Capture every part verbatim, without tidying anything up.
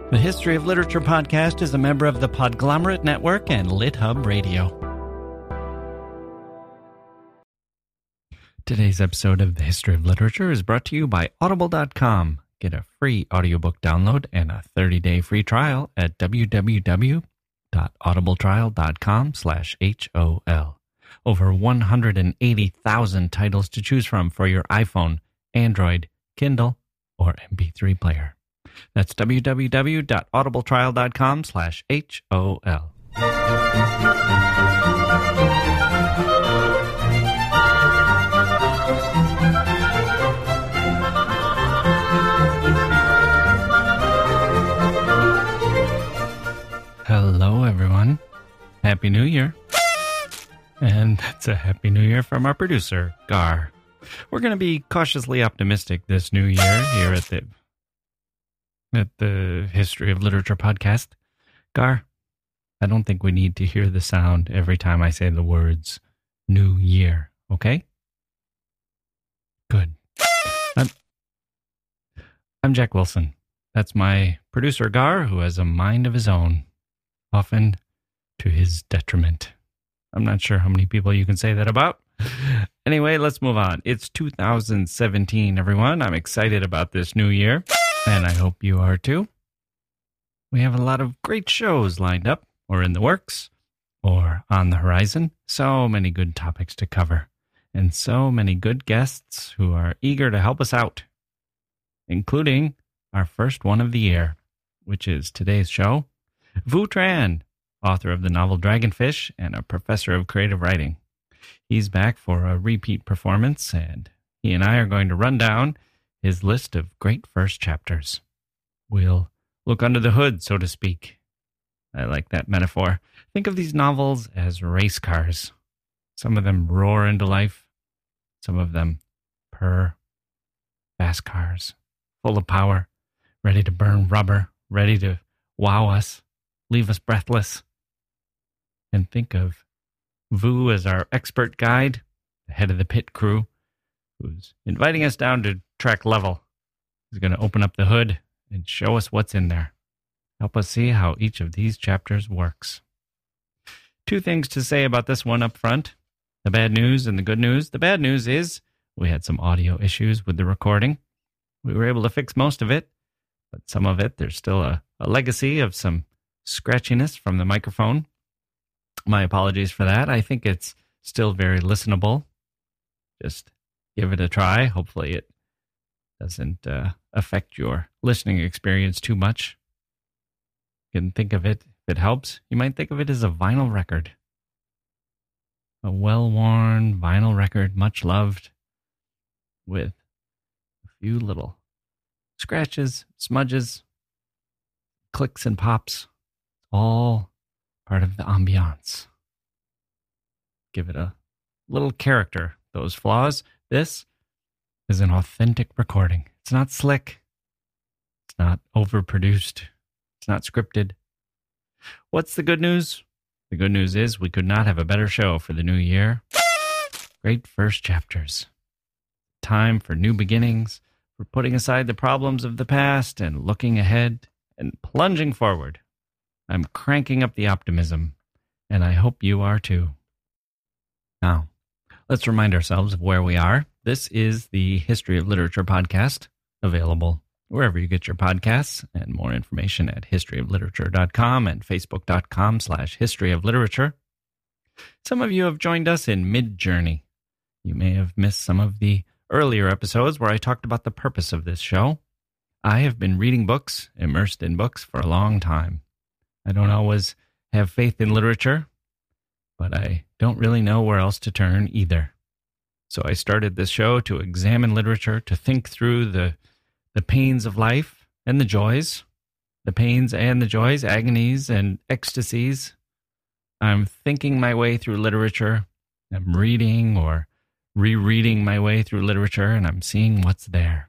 The History of Literature podcast is a member of the Podglomerate Network and LitHub Radio. Today's episode of The History of Literature is brought to you by Audible dot com. Get a free audiobook download and a thirty-day free trial at www.audibletrial.com slash HOL. Over one hundred eighty thousand titles to choose from for your iPhone, Android, Kindle, or M P three player. That's www.audibletrial.com slash HOL. Hello, everyone. Happy New Year. And that's a Happy New Year from our producer, Gar. We're going to be cautiously optimistic this new year here at the at the History of Literature podcast. Gar, I don't think we need to hear the sound every time I say the words New Year, okay? Good. I'm, I'm Jack Wilson. That's my producer, Gar, who has a mind of his own, often to his detriment. I'm not sure how many people you can say that about. Anyway, let's move on. It's two thousand seventeen, everyone. I'm excited about this new year, and I hope you are too. We have a lot of great shows lined up, or in the works, or on the horizon. So many good topics to cover, and so many good guests who are eager to help us out, including our first one of the year, which is today's show, Vu Tran, author of the novel Dragonfish and a professor of creative writing. He's back for a repeat performance, and he and I are going to run down his list of great first chapters. We'll look under the hood, so to speak. I like that metaphor. Think of these novels as race cars. Some of them roar into life. Some of them purr. Fast cars, full of power, ready to burn rubber, ready to wow us, leave us breathless. And think of Vu as our expert guide, the head of the pit crew, who's inviting us down to track level. He's going to open up the hood and show us what's in there. Help us see how each of these chapters works. Two things to say about this one up front. The bad news and the good news. The bad news is we had some audio issues with the recording. We were able to fix most of it, but some of it, there's still a, a legacy of some scratchiness from the microphone. My apologies for that. I think it's still very listenable. Just give it a try. Hopefully it doesn't uh, affect your listening experience too much. You can think of it, if it helps, you might think of it as a vinyl record. A well-worn vinyl record, much loved, with a few little scratches, smudges, clicks and pops, all part of the ambiance. Give it a little character, those flaws. This is an authentic recording. It's not slick. It's not overproduced. It's not scripted. What's the good news? The good news is we could not have a better show for the new year. Great first chapters. Time for new beginnings, for putting aside the problems of the past and looking ahead and plunging forward. I'm cranking up the optimism, and I hope you are too. Now, let's remind ourselves of where we are. This is the History of Literature podcast, available wherever you get your podcasts, and more information at history of literature dot com and facebook.com slash history of literature. Some of you have joined us in mid-journey. You may have missed some of the earlier episodes where I talked about the purpose of this show. I have been reading books, immersed in books, for a long time. I don't always have faith in literature, but I don't really know where else to turn either. So I started this show to examine literature, to think through the the pains of life and the joys, the pains and the joys, agonies and ecstasies. I'm thinking my way through literature. I'm reading or rereading my way through literature, and I'm seeing what's there.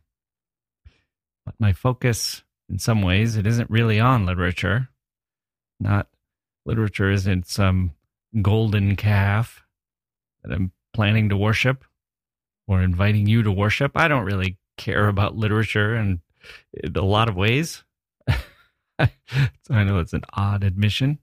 But my focus, in some ways, it isn't really on literature. Not literature isn't some golden calf that I'm planning to worship or inviting you to worship. I don't really care about literature in, in a lot of ways. I know it's an odd admission.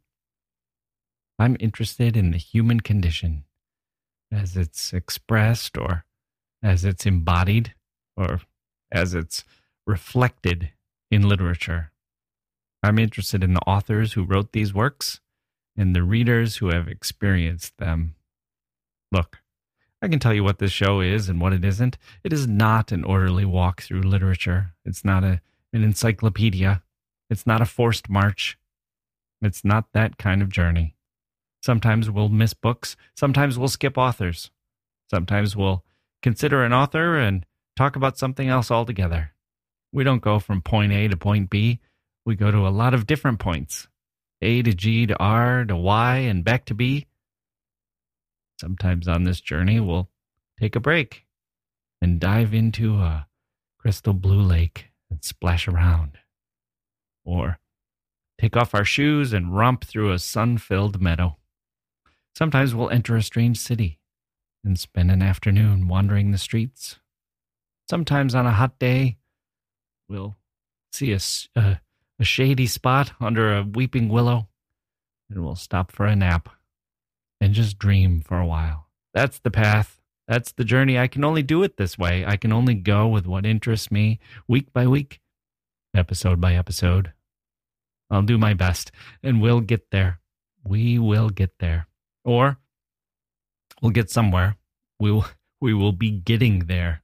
I'm interested in the human condition as it's expressed or as it's embodied or as it's reflected in literature. I'm interested in the authors who wrote these works and the readers who have experienced them. Look, I can tell you what this show is and what it isn't. It is not an orderly walk through literature. It's not a, an encyclopedia. It's not a forced march. It's not that kind of journey. Sometimes we'll miss books. Sometimes we'll skip authors. Sometimes we'll consider an author and talk about something else altogether. We don't go from point A to point B. We go to a lot of different points. A to G to R to Y and back to B. Sometimes on this journey, we'll take a break and dive into a crystal blue lake and splash around. Or take off our shoes and romp through a sun-filled meadow. Sometimes we'll enter a strange city and spend an afternoon wandering the streets. Sometimes on a hot day, we'll see a, a, a shady spot under a weeping willow and we'll stop for a nap and just dream for a while. That's the path. That's the journey. I can only do it this way. I can only go with what interests me week by week, episode by episode. I'll do my best and we'll get there. We will get there. Or we'll get somewhere. We'll, we will be getting there.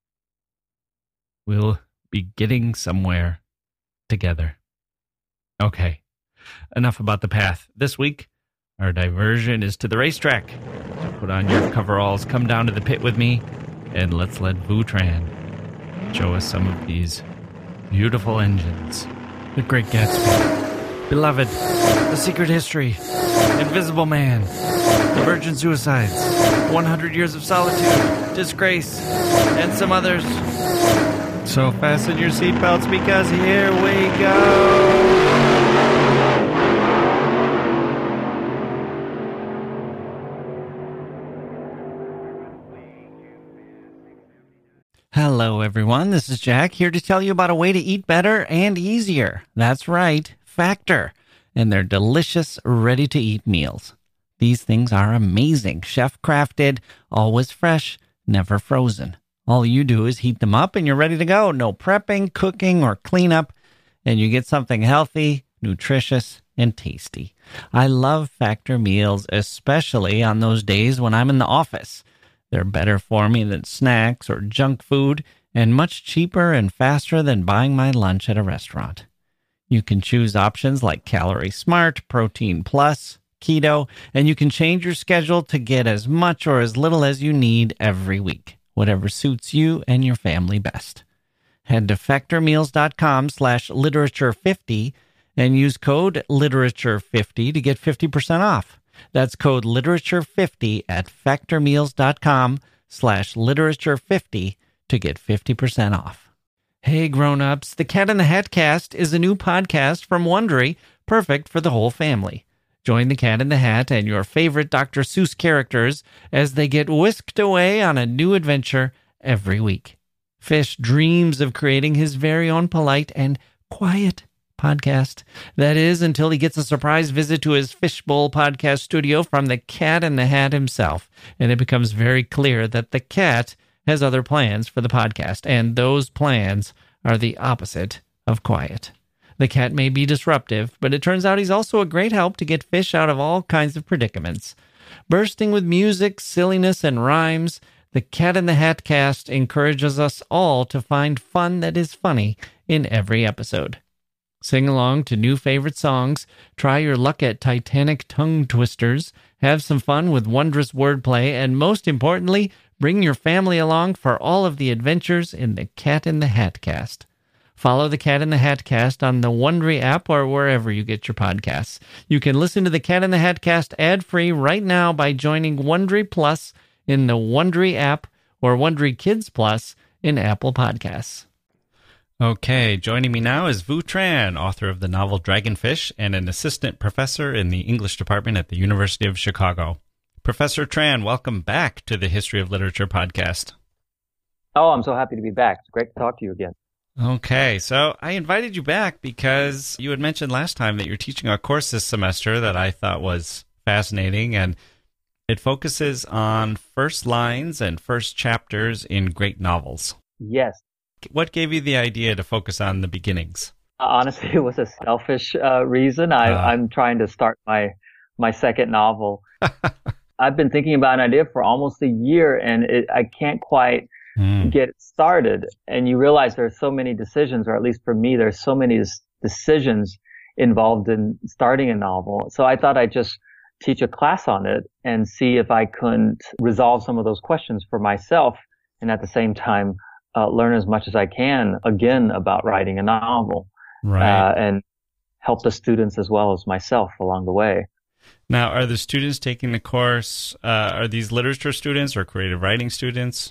We'll be getting somewhere together. Okay, enough about the path. This week, our diversion is to the racetrack. So put on your coveralls, come down to the pit with me, and let's let Vu Tran show us some of these beautiful engines. The Great Gatsby, Beloved, The Secret History, Invisible Man, The Virgin Suicides, one hundred Years of Solitude, Disgrace, and some others. So fasten your seatbelts because here we go! Hello, everyone. This is Jack here to tell you about a way to eat better and easier. That's right, Factor, and their delicious, ready-to-eat meals. These things are amazing, chef-crafted, always fresh, never frozen. All you do is heat them up and you're ready to go. No prepping, cooking, or cleanup, and you get something healthy, nutritious, and tasty. I love Factor meals, especially on those days when I'm in the office. They're better for me than snacks or junk food and much cheaper and faster than buying my lunch at a restaurant. You can choose options like Calorie Smart, Protein Plus, Keto, and you can change your schedule to get as much or as little as you need every week, whatever suits you and your family best. Head to factormeals.com slash literature50 and use code literature fifty to get fifty percent off. That's code literature fifty at factormeals.com slash literature50 to get fifty percent off. Hey grown-ups, the Cat in the Hat Cast is a new podcast from Wondery, perfect for the whole family. Join the Cat in the Hat and your favorite Doctor Seuss characters as they get whisked away on a new adventure every week. Fish dreams of creating his very own polite and quiet podcast. That is, until he gets a surprise visit to his Fishbowl podcast studio from the Cat in the Hat himself. And it becomes very clear that the cat has other plans for the podcast, and those plans are the opposite of quiet. The cat may be disruptive, but it turns out he's also a great help to get Fish out of all kinds of predicaments. Bursting with music, silliness, and rhymes, the Cat in the Hat Cast encourages us all to find fun that is funny in every episode. Sing along to new favorite songs, try your luck at Titanic tongue twisters, have some fun with wondrous wordplay, and most importantly, bring your family along for all of the adventures in the Cat in the Hat Cast. Follow the Cat in the Hat Cast on the Wondery app or wherever you get your podcasts. You can listen to the Cat in the Hat Cast ad-free right now by joining Wondery Plus in the Wondery app or Wondery Kids Plus in Apple Podcasts. Okay, joining me now is Vu Tran, author of the novel Dragonfish and an assistant professor in the English department at the University of Chicago. Professor Tran, welcome back to the History of Literature podcast. Oh, I'm so happy to be back. It's great to talk to you again. Okay, so I invited you back because you had mentioned last time that you're teaching a course this semester that I thought was fascinating, and it focuses on first lines and first chapters in great novels. Yes. What gave you the idea to focus on the beginnings? Honestly, it was a selfish uh, reason. I, Uh, I'm trying to start my my second novel. I've been thinking about an idea for almost a year, and it, I can't quite mm, get it started. And you realize there's so many decisions, or at least for me, there's so many des- decisions involved in starting a novel. So I thought I'd just teach a class on it and see if I couldn't resolve some of those questions for myself, and at the same time uh, learn as much as I can again about writing a novel. right. Uh, and help the students as well as myself along the way. Now, are the students taking the course, uh, are these literature students or creative writing students?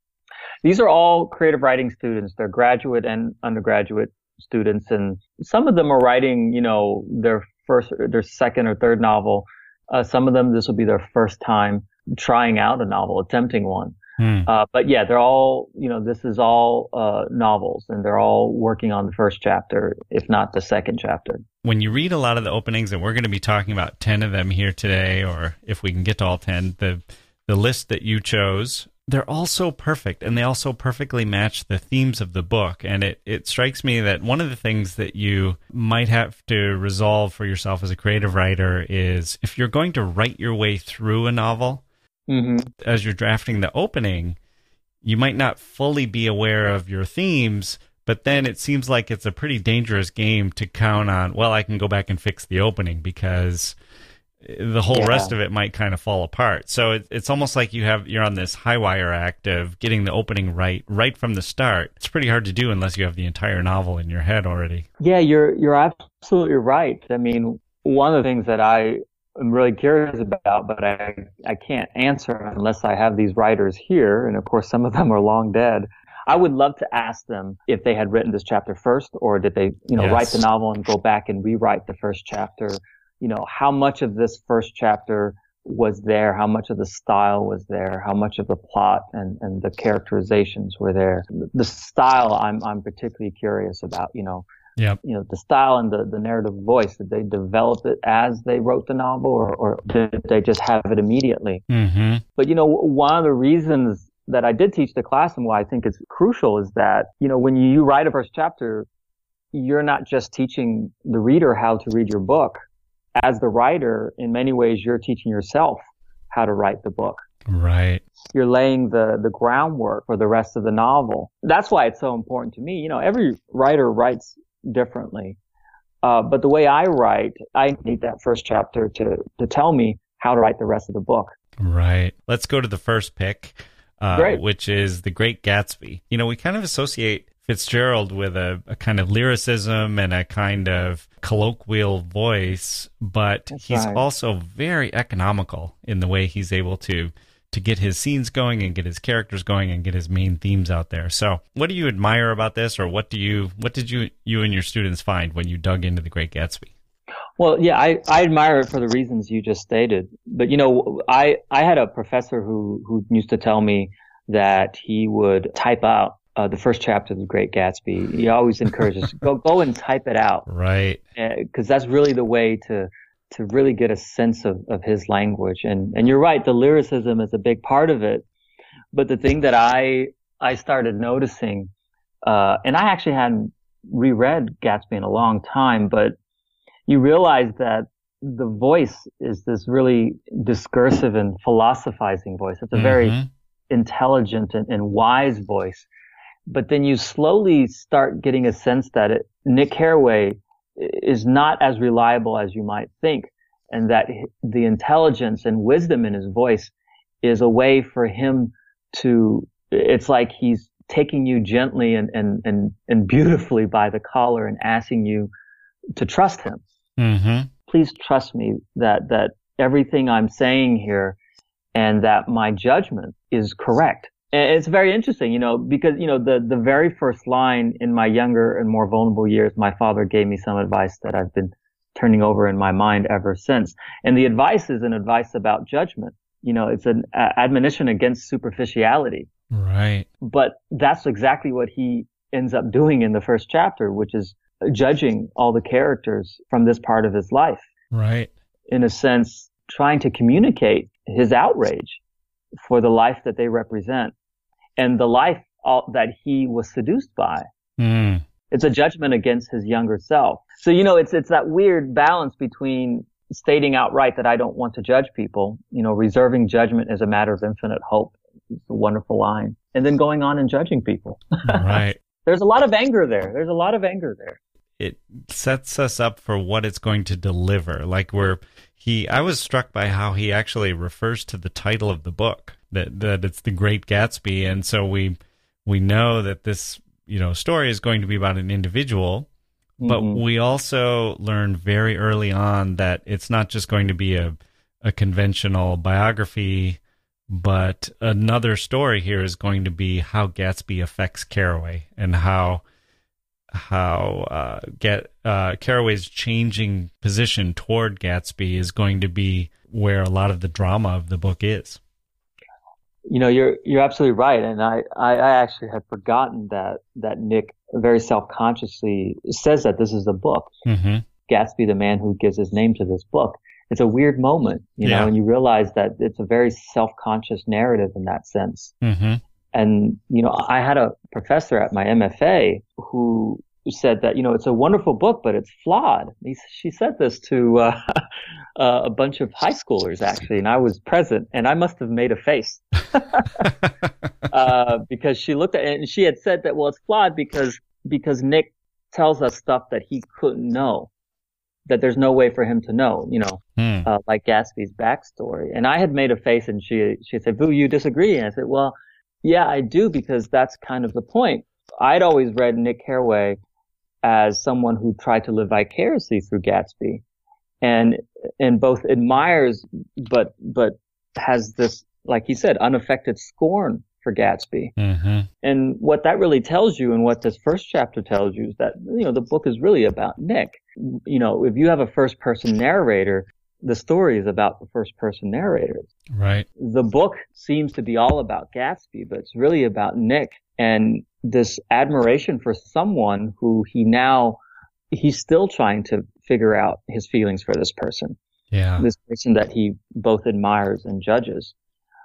These are all creative writing students. They're graduate and undergraduate students, and some of them are writing, you know, their first, their second or third novel. Uh, some of them, this will be their first time trying out a novel, attempting one. Hmm. Uh, but yeah, they're all, you know, this is all uh, novels, and they're all working on the first chapter, if not the second chapter. When you read a lot of the openings, and we're going to be talking about ten of them here today, or if we can get to all ten, the the list that you chose, they're all so perfect, and they also perfectly match the themes of the book. And it, it strikes me that one of the things that you might have to resolve for yourself as a creative writer is if you're going to write your way through a novel, Mm-hmm. as you're drafting the opening, you might not fully be aware of your themes, but then it seems like it's a pretty dangerous game to count on, well, I can go back and fix the opening because the whole Yeah. rest of it might kind of fall apart. So it, it's almost like you have, you're on this high wire act of getting the opening right, right from the start. It's pretty hard to do unless you have the entire novel in your head already. Yeah, you're you're absolutely right. I mean, one of the things that I am really curious about, but I I can't answer unless I have these writers here, and of course some of them are long dead. I would love to ask them if they had written this chapter first, or did they, you know, Yes. write the novel and go back and rewrite the first chapter. You know, how much of this first chapter was there? How much of the style was there? How much of the plot and, and the characterizations were there? The style I'm I'm particularly curious about. You know, Yep. you know, the style and the, the narrative voice. Did they develop it as they wrote the novel, or, or did they just have it immediately? Mm-hmm. But, you know, one of the reasons that I did teach the class and why I think it's crucial is that, you know, when you write a first chapter, you're not just teaching the reader how to read your book. As the writer, in many ways, you're teaching yourself how to write the book. Right. You're laying the, the groundwork for the rest of the novel. That's why it's so important to me. You know, every writer writes differently. Uh, but the way I write, I need that first chapter to, to tell me how to write the rest of the book. Right. Let's go to the first pick, uh, Great. which is The Great Gatsby. You know, we kind of associate Fitzgerald with a, a kind of lyricism and a kind of colloquial voice, but That's he's right. also very economical in the way he's able to to get his scenes going and get his characters going and get his main themes out there. So what do you admire about this, or what do you what did you you and your students find when you dug into The Great Gatsby? Well, yeah, I, I admire it for the reasons you just stated. But, you know, I, I had a professor who, who used to tell me that he would type out uh, the first chapter of The Great Gatsby. He always encourages, go, go and type it out. Right. Because that's really the way to, to really get a sense of, of his language. And, and you're right, the lyricism is a big part of it. But the thing that I, I started noticing, uh, and I actually hadn't reread Gatsby in a long time, but you realize that the voice is this really discursive and philosophizing voice. It's a very Mhm. intelligent and, and wise voice. But then you slowly start getting a sense that it, Nick Carraway is not as reliable as you might think, and that the intelligence and wisdom in his voice is a way for him to, it's like he's taking you gently and, and, and, and beautifully by the collar and asking you to trust him. Mm-hmm. Please trust me that, that everything I'm saying here and that my judgment is correct. And it's very interesting, you know, because, you know, the, the very first line in my younger and more vulnerable years, my father gave me some advice that I've been turning over in my mind ever since. And the advice is an advice about judgment. You know, it's an uh, admonition against superficiality. Right. But that's exactly what he ends up doing in the first chapter, which is judging all the characters from this part of his life. Right. In a sense, trying to communicate his outrage for the life that they represent and the life that he was seduced by. Mm. It's a judgment against his younger self. So, you know, it's it's that weird balance between stating outright that I don't want to judge people, you know, reserving judgment as a matter of infinite hope. It's a wonderful line. And then going on and judging people. Right. There's a lot of anger there. There's a lot of anger there. It sets us up for what it's going to deliver. Like where he, I was struck by how he actually refers to the title of the book, that that it's The Great Gatsby. And so we we know that this, you know, story is going to be about an individual, but mm-hmm. we also learn very early on that it's not just going to be a, a conventional biography, but another story here is going to be how Gatsby affects Carraway and how how uh, get uh, Carraway's changing position toward Gatsby is going to be where a lot of the drama of the book is. You know, you're you're absolutely right, and I, I, I actually had forgotten that that Nick very self-consciously says that this is a book. Mm-hmm. Gatsby, the man who gives his name to this book. It's a weird moment, you know, yeah. and you realize that it's a very self-conscious narrative in that sense. Mm-hmm. And, you know, I had a professor at my M F A who said that, you know, it's a wonderful book, but it's flawed. He, she said this to uh, uh, a bunch of high schoolers, actually, and I was present, and I must have made a face uh, because she looked at it, and she had said that, well, it's flawed because because Nick tells us stuff that he couldn't know, that there's no way for him to know, you know, hmm. uh, like Gatsby's backstory. And I had made a face, and she she said, "Boo, you disagree?" And I said, "Well, yeah, I do, because that's kind of the point." I'd always read Nick Carraway as someone who tried to live vicariously through Gatsby, and and both admires, but but has this, like he said, unaffected scorn for Gatsby. Mm-hmm. And what that really tells you, and what this first chapter tells you, is that, you know, the book is really about Nick. You know, if you have a first-person narrator, the story is about the first-person narrator. Right. The book seems to be all about Gatsby, but it's really about Nick and this admiration for someone who he now, he's still trying to figure out his feelings for this person. Yeah. This person that he both admires and judges.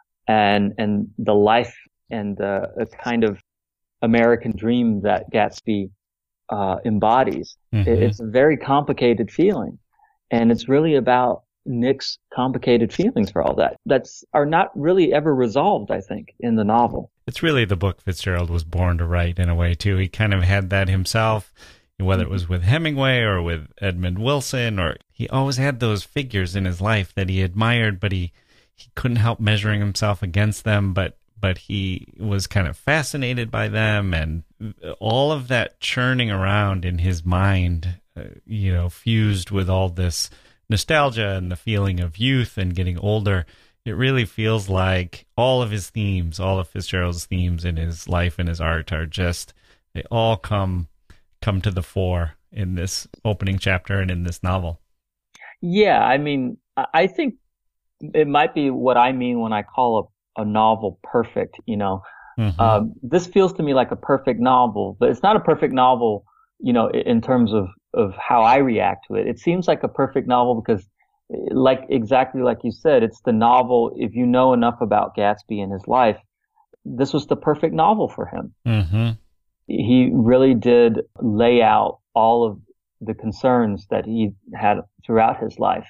And, and the life and the a kind of American dream that Gatsby uh, embodies. Mm-hmm. It, it's a very complicated feeling. And it's really about Nick's complicated feelings for all that. That's are not really ever resolved, I think, in the novel. It's really the book Fitzgerald was born to write in a way, too. He kind of had that himself, whether it was with Hemingway or with Edmund Wilson, or he always had those figures in his life that he admired, but he, he couldn't help measuring himself against them, but but he was kind of fascinated by them, and all of that churning around in his mind, uh, you know, fused with all this nostalgia and the feeling of youth and getting older. It really feels like all of his themes, all of Fitzgerald's themes in his life and his art are just, they all come come to the fore in this opening chapter and in this novel. Yeah, I mean, I think it might be what I mean when I call a a novel perfect, you know. Mm-hmm. Um, this feels to me like a perfect novel, but it's not a perfect novel, you know, in terms of, of how I react to it. It seems like a perfect novel because, like, exactly like you said, it's the novel, if you know enough about Gatsby and his life, this was the perfect novel for him. Mm-hmm. He really did lay out all of the concerns that he had throughout his life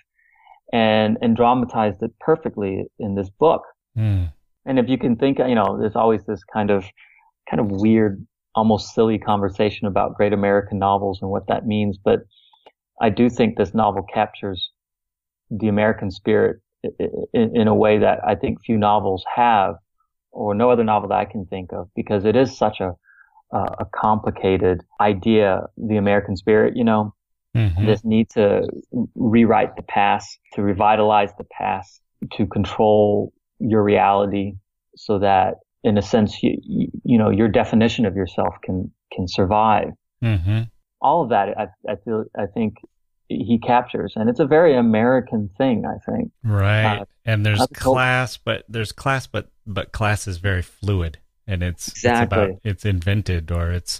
and, and dramatized it perfectly in this book. Mm. And if you can think, you know, there's always this kind of, kind of weird, almost silly conversation about great American novels and what that means. But I do think this novel captures the American spirit in, in a way that I think few novels have, or no other novel that I can think of, because it is such a, uh, a complicated idea, the American spirit, you know, mm-hmm. this need to rewrite the past, to revitalize the past, to control your reality so that, in a sense, you, you, you know, your definition of yourself can, can survive. Mm-hmm. All of that, I, I feel, I think he captures, and it's a very American thing, I think. Right. Uh, and there's class, but there's class, but, but class is very fluid, and it's, exactly. it's about, it's invented, or it's,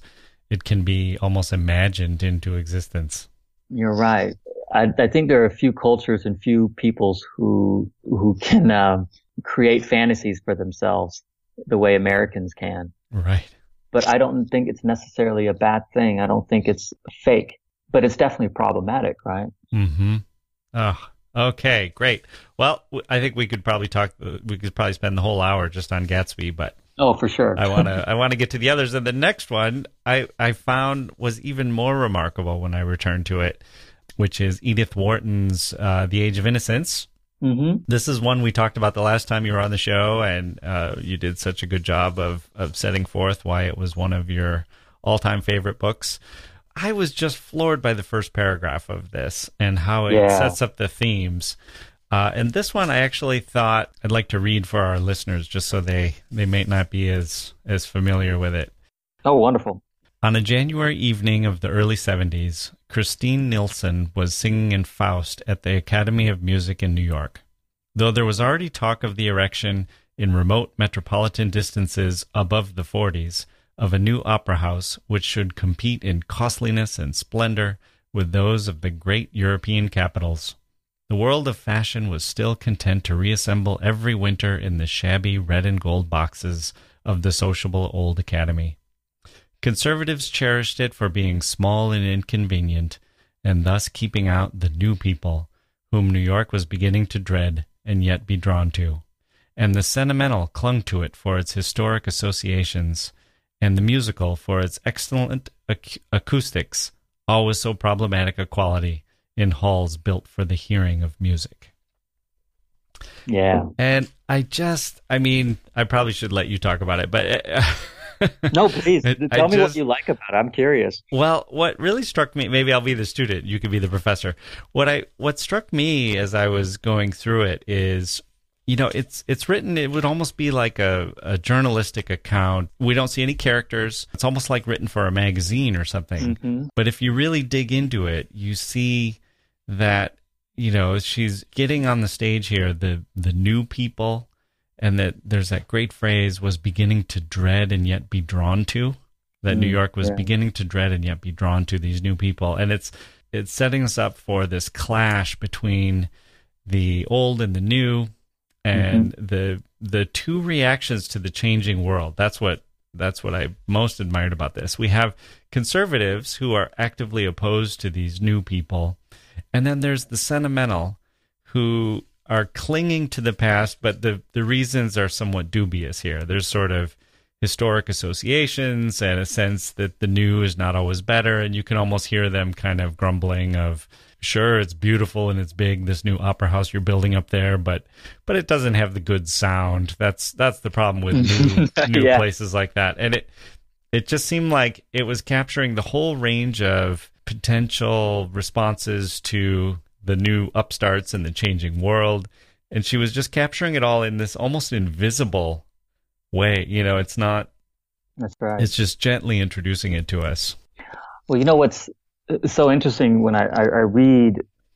it can be almost imagined into existence. You're right. I, I think there are a few cultures and few peoples who who can um, create fantasies for themselves the way Americans can. Right. But I don't think it's necessarily a bad thing. I don't think it's fake, but it's definitely problematic, right? Mm-hmm. Oh, okay, great. Well, I think we could probably talk. We could probably spend the whole hour just on Gatsby, but oh, for sure. I want to. I want to get to the others, and the next one I I found was even more remarkable when I returned to it, which is Edith Wharton's uh, The Age of Innocence. Mm-hmm. This is one we talked about the last time you were on the show, and uh, you did such a good job of, of setting forth why it was one of your all-time favorite books. I was just floored by the first paragraph of this and how it yeah. sets up the themes. Uh, and this one I actually thought I'd like to read for our listeners just so they, they may not be as, as familiar with it. Oh, wonderful. On a January evening of the early seventies, Christine Nilsson was singing in Faust at the Academy of Music in New York. Though there was already talk of the erection in remote metropolitan distances above the forties of a new opera house which should compete in costliness and splendor with those of the great European capitals, the world of fashion was still content to reassemble every winter in the shabby red and gold boxes of the sociable old academy. Conservatives cherished it for being small and inconvenient, and thus keeping out the new people, whom New York was beginning to dread and yet be drawn to. And the sentimental clung to it for its historic associations, and the musical for its excellent ac- acoustics, always so problematic a quality in halls built for the hearing of music. Yeah. And I just, I mean, I probably should let you talk about it, but... Uh, no, please. Tell I me just, what you like about it. I'm curious. Well, what really struck me, maybe I'll be the student, you could be the professor. What I what struck me as I was going through it is, you know, it's it's written, it would almost be like a, a journalistic account. We don't see any characters. It's almost like written for a magazine or something. Mm-hmm. But if you really dig into it, you see that, you know, she's getting on the stage here, the the new people. And that there's that great phrase, was beginning to dread and yet be drawn to, that mm, New York was yeah. beginning to dread and yet be drawn to these new people. And it's it's setting us up for this clash between the old and the new, and mm-hmm. the the two reactions to the changing world. That's what that's what I most admired about this. We have conservatives who are actively opposed to these new people, and then there's the sentimental who are clinging to the past, but the, the reasons are somewhat dubious here. There's sort of historic associations and a sense that the new is not always better, and you can almost hear them kind of grumbling of, sure, it's beautiful and it's big, this new opera house you're building up there, but but it doesn't have the good sound. That's that's the problem with new, new yeah. places like that. And it it just seemed like it was capturing the whole range of potential responses to the new upstarts in the changing world, and she was just capturing it all in this almost invisible way. You know, it's not, that's right. It's just gently introducing it to us. Well, you know what's so interesting when I, I, I read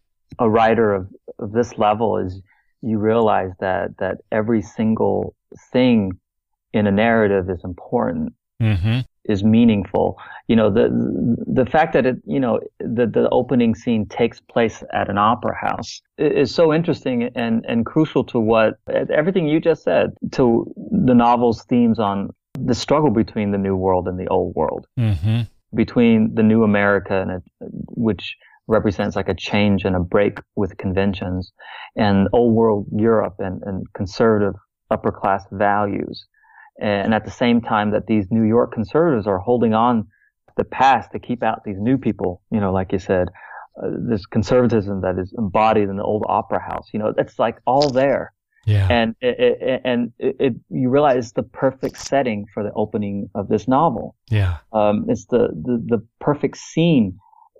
a writer of, of this level is you realize that that every single thing in a narrative is important. Mm-hmm. Is meaningful. You know, the the fact that it, you know, the the opening scene takes place at an opera house is so interesting and and crucial to what everything you just said, to the novel's themes on the struggle between the new world and the old world, mm-hmm. between the new America and it, which represents like a change and a break with conventions, and old world Europe and, and conservative upper class values. And at the same time that these New York conservatives are holding on to the past to keep out these new people, you know, like you said, uh, this conservatism that is embodied in the old opera house, you know, that's like all there. Yeah. And it, it, and it, it, you realize it's the perfect setting for the opening of this novel. Yeah. Um, it's the, the, the perfect scene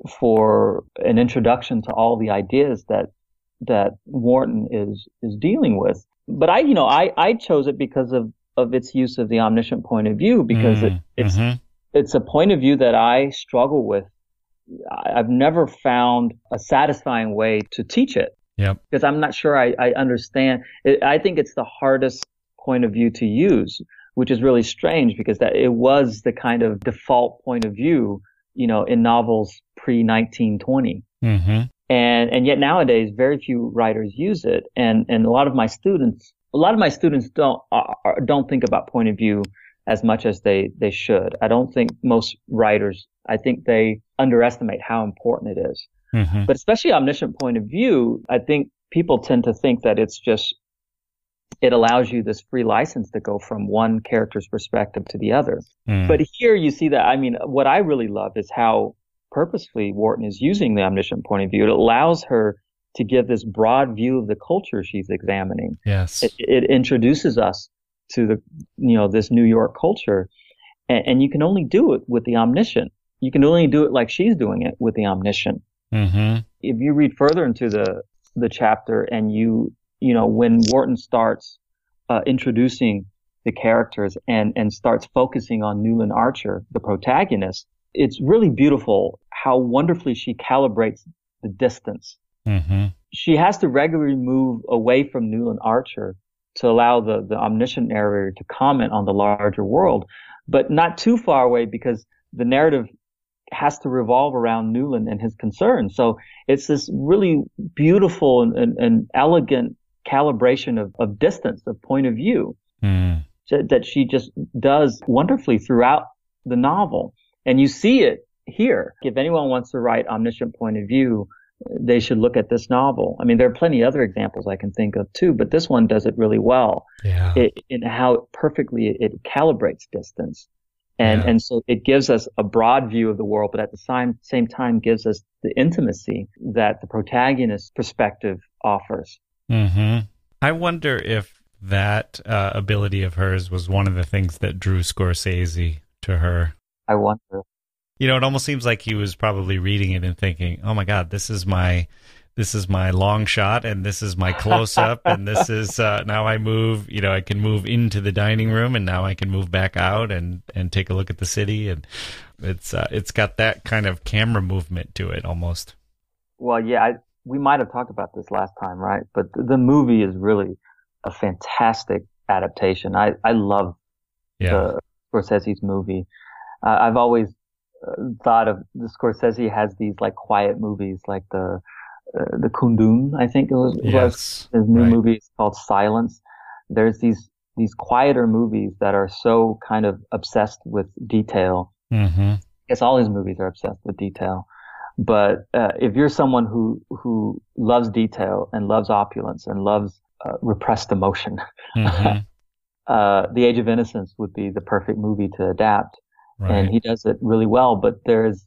for an introduction to all the ideas that, that Wharton is, is dealing with. But I, you know, I, I chose it because of, of its use of the omniscient point of view, because mm, it, it's mm-hmm. it's a point of view that I struggle with. I've never found a satisfying way to teach it. Yep. Because I'm not sure I, I understand. It, I think it's the hardest point of view to use, which is really strange because that it was the kind of default point of view, you know, in novels pre nineteen twenty. Mm-hmm. And, and yet nowadays, very few writers use it. And, and a lot of my students, a lot of my students don't, are, don't think about point of view as much as they, they should. I don't think most writers, I think they underestimate how important it is. Mm-hmm. But especially omniscient point of view, I think people tend to think that it's just, it allows you this free license to go from one character's perspective to the other. Mm. But here you see that, I mean, what I really love is how purposefully Wharton is using the omniscient point of view. It allows her to give this broad view of the culture she's examining. Yes. It, it introduces us to the, you know, this New York culture. And, and you can only do it with the omniscient. You can only do it like she's doing it with the omniscient. Mm-hmm. If you read further into the, the chapter and you, you know, when Wharton starts uh, introducing the characters and, and starts focusing on Newland Archer, the protagonist, it's really beautiful how wonderfully she calibrates the distance. Mm-hmm. She has to regularly move away from Newland Archer to allow the, the omniscient narrator to comment on the larger world, but not too far away because the narrative has to revolve around Newland and his concerns. So it's this really beautiful and, and, and elegant calibration of, of distance, of point of view, mm. that she just does wonderfully throughout the novel. And you see it here. If anyone wants to write omniscient point of view, they should look at this novel. I mean, there are plenty of other examples I can think of too, but this one does it really well. Yeah. It, in how perfectly it, it calibrates distance. And, yeah. and so it gives us a broad view of the world, but at the same, same time gives us the intimacy that the protagonist's perspective offers. Mm-hmm. I wonder if that uh, ability of hers was one of the things that drew Scorsese to her. I wonder. You know, it almost seems like he was probably reading it and thinking, "Oh my God, this is my, this is my long shot, and this is my close up, and this is uh, now I move. You know, I can move into the dining room, and now I can move back out and, and take a look at the city, and it's uh, it's got that kind of camera movement to it almost." Well, yeah, I, we might have talked about this last time, right? But the, the movie is really a fantastic adaptation. I I love yeah. the Scorsese's movie. Uh, I've always uh, thought of the Scorsese has these like quiet movies, like the uh, the Kundun, I think it was. Yes, was. His new right. movie is called Silence. There's these these quieter movies that are so kind of obsessed with detail. Mm-hmm. I guess all his movies are obsessed with detail. But uh, if you're someone who who loves detail and loves opulence and loves uh, repressed emotion, mm-hmm. uh, The Age of Innocence would be the perfect movie to adapt. Right. And he does it really well, but there's,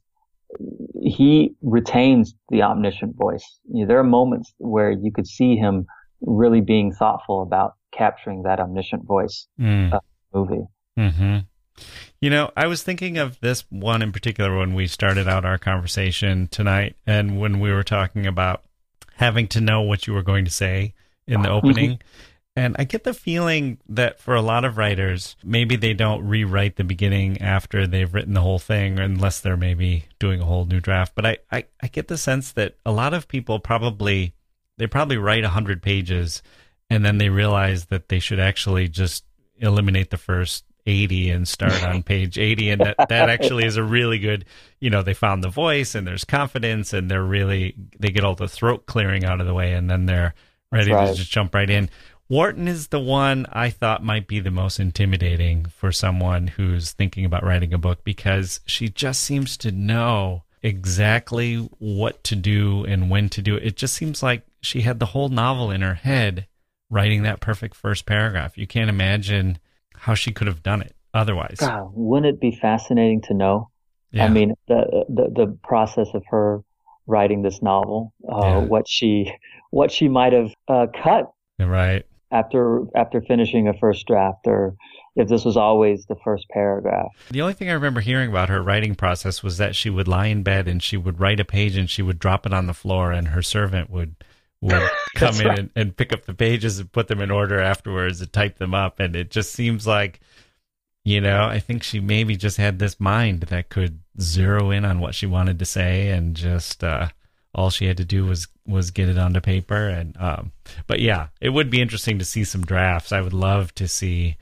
he retains the omniscient voice. You know, there are moments where you could see him really being thoughtful about capturing that omniscient voice mm. of the movie. Mm-hmm. You know, I was thinking of this one in particular when we started out our conversation tonight, and when we were talking about having to know what you were going to say in the opening. And I get the feeling that for a lot of writers, maybe they don't rewrite the beginning after they've written the whole thing, unless they're maybe doing a whole new draft. But I, I, I get the sense that a lot of people probably, they probably write one hundred pages, and then they realize that they should actually just eliminate the first eighty and start on page eighty. And that, that actually is a really good, you know, they found the voice and there's confidence and they're really, they get all the throat clearing out of the way, and then they're ready right. to just jump right in. Wharton is the one I thought might be the most intimidating for someone who's thinking about writing a book, because she just seems to know exactly what to do and when to do it. It just seems like she had the whole novel in her head, writing that perfect first paragraph. You can't imagine how she could have done it otherwise. God, wouldn't it be fascinating to know? Yeah. I mean, the, the the process of her writing this novel, uh, yeah. what she what she might have uh, cut right after after finishing a first draft, or if this was always the first paragraph. The only thing I remember hearing about her writing process was that she would lie in bed and she would write a page and she would drop it on the floor, and her servant would would come in right. and, and pick up the pages and put them in order afterwards and type them up. And it just seems like, you know, I think she maybe just had this mind that could zero in on what she wanted to say, and just uh, all she had to do was was get it onto paper. And um, but yeah, it would be interesting to see some drafts. I would love to see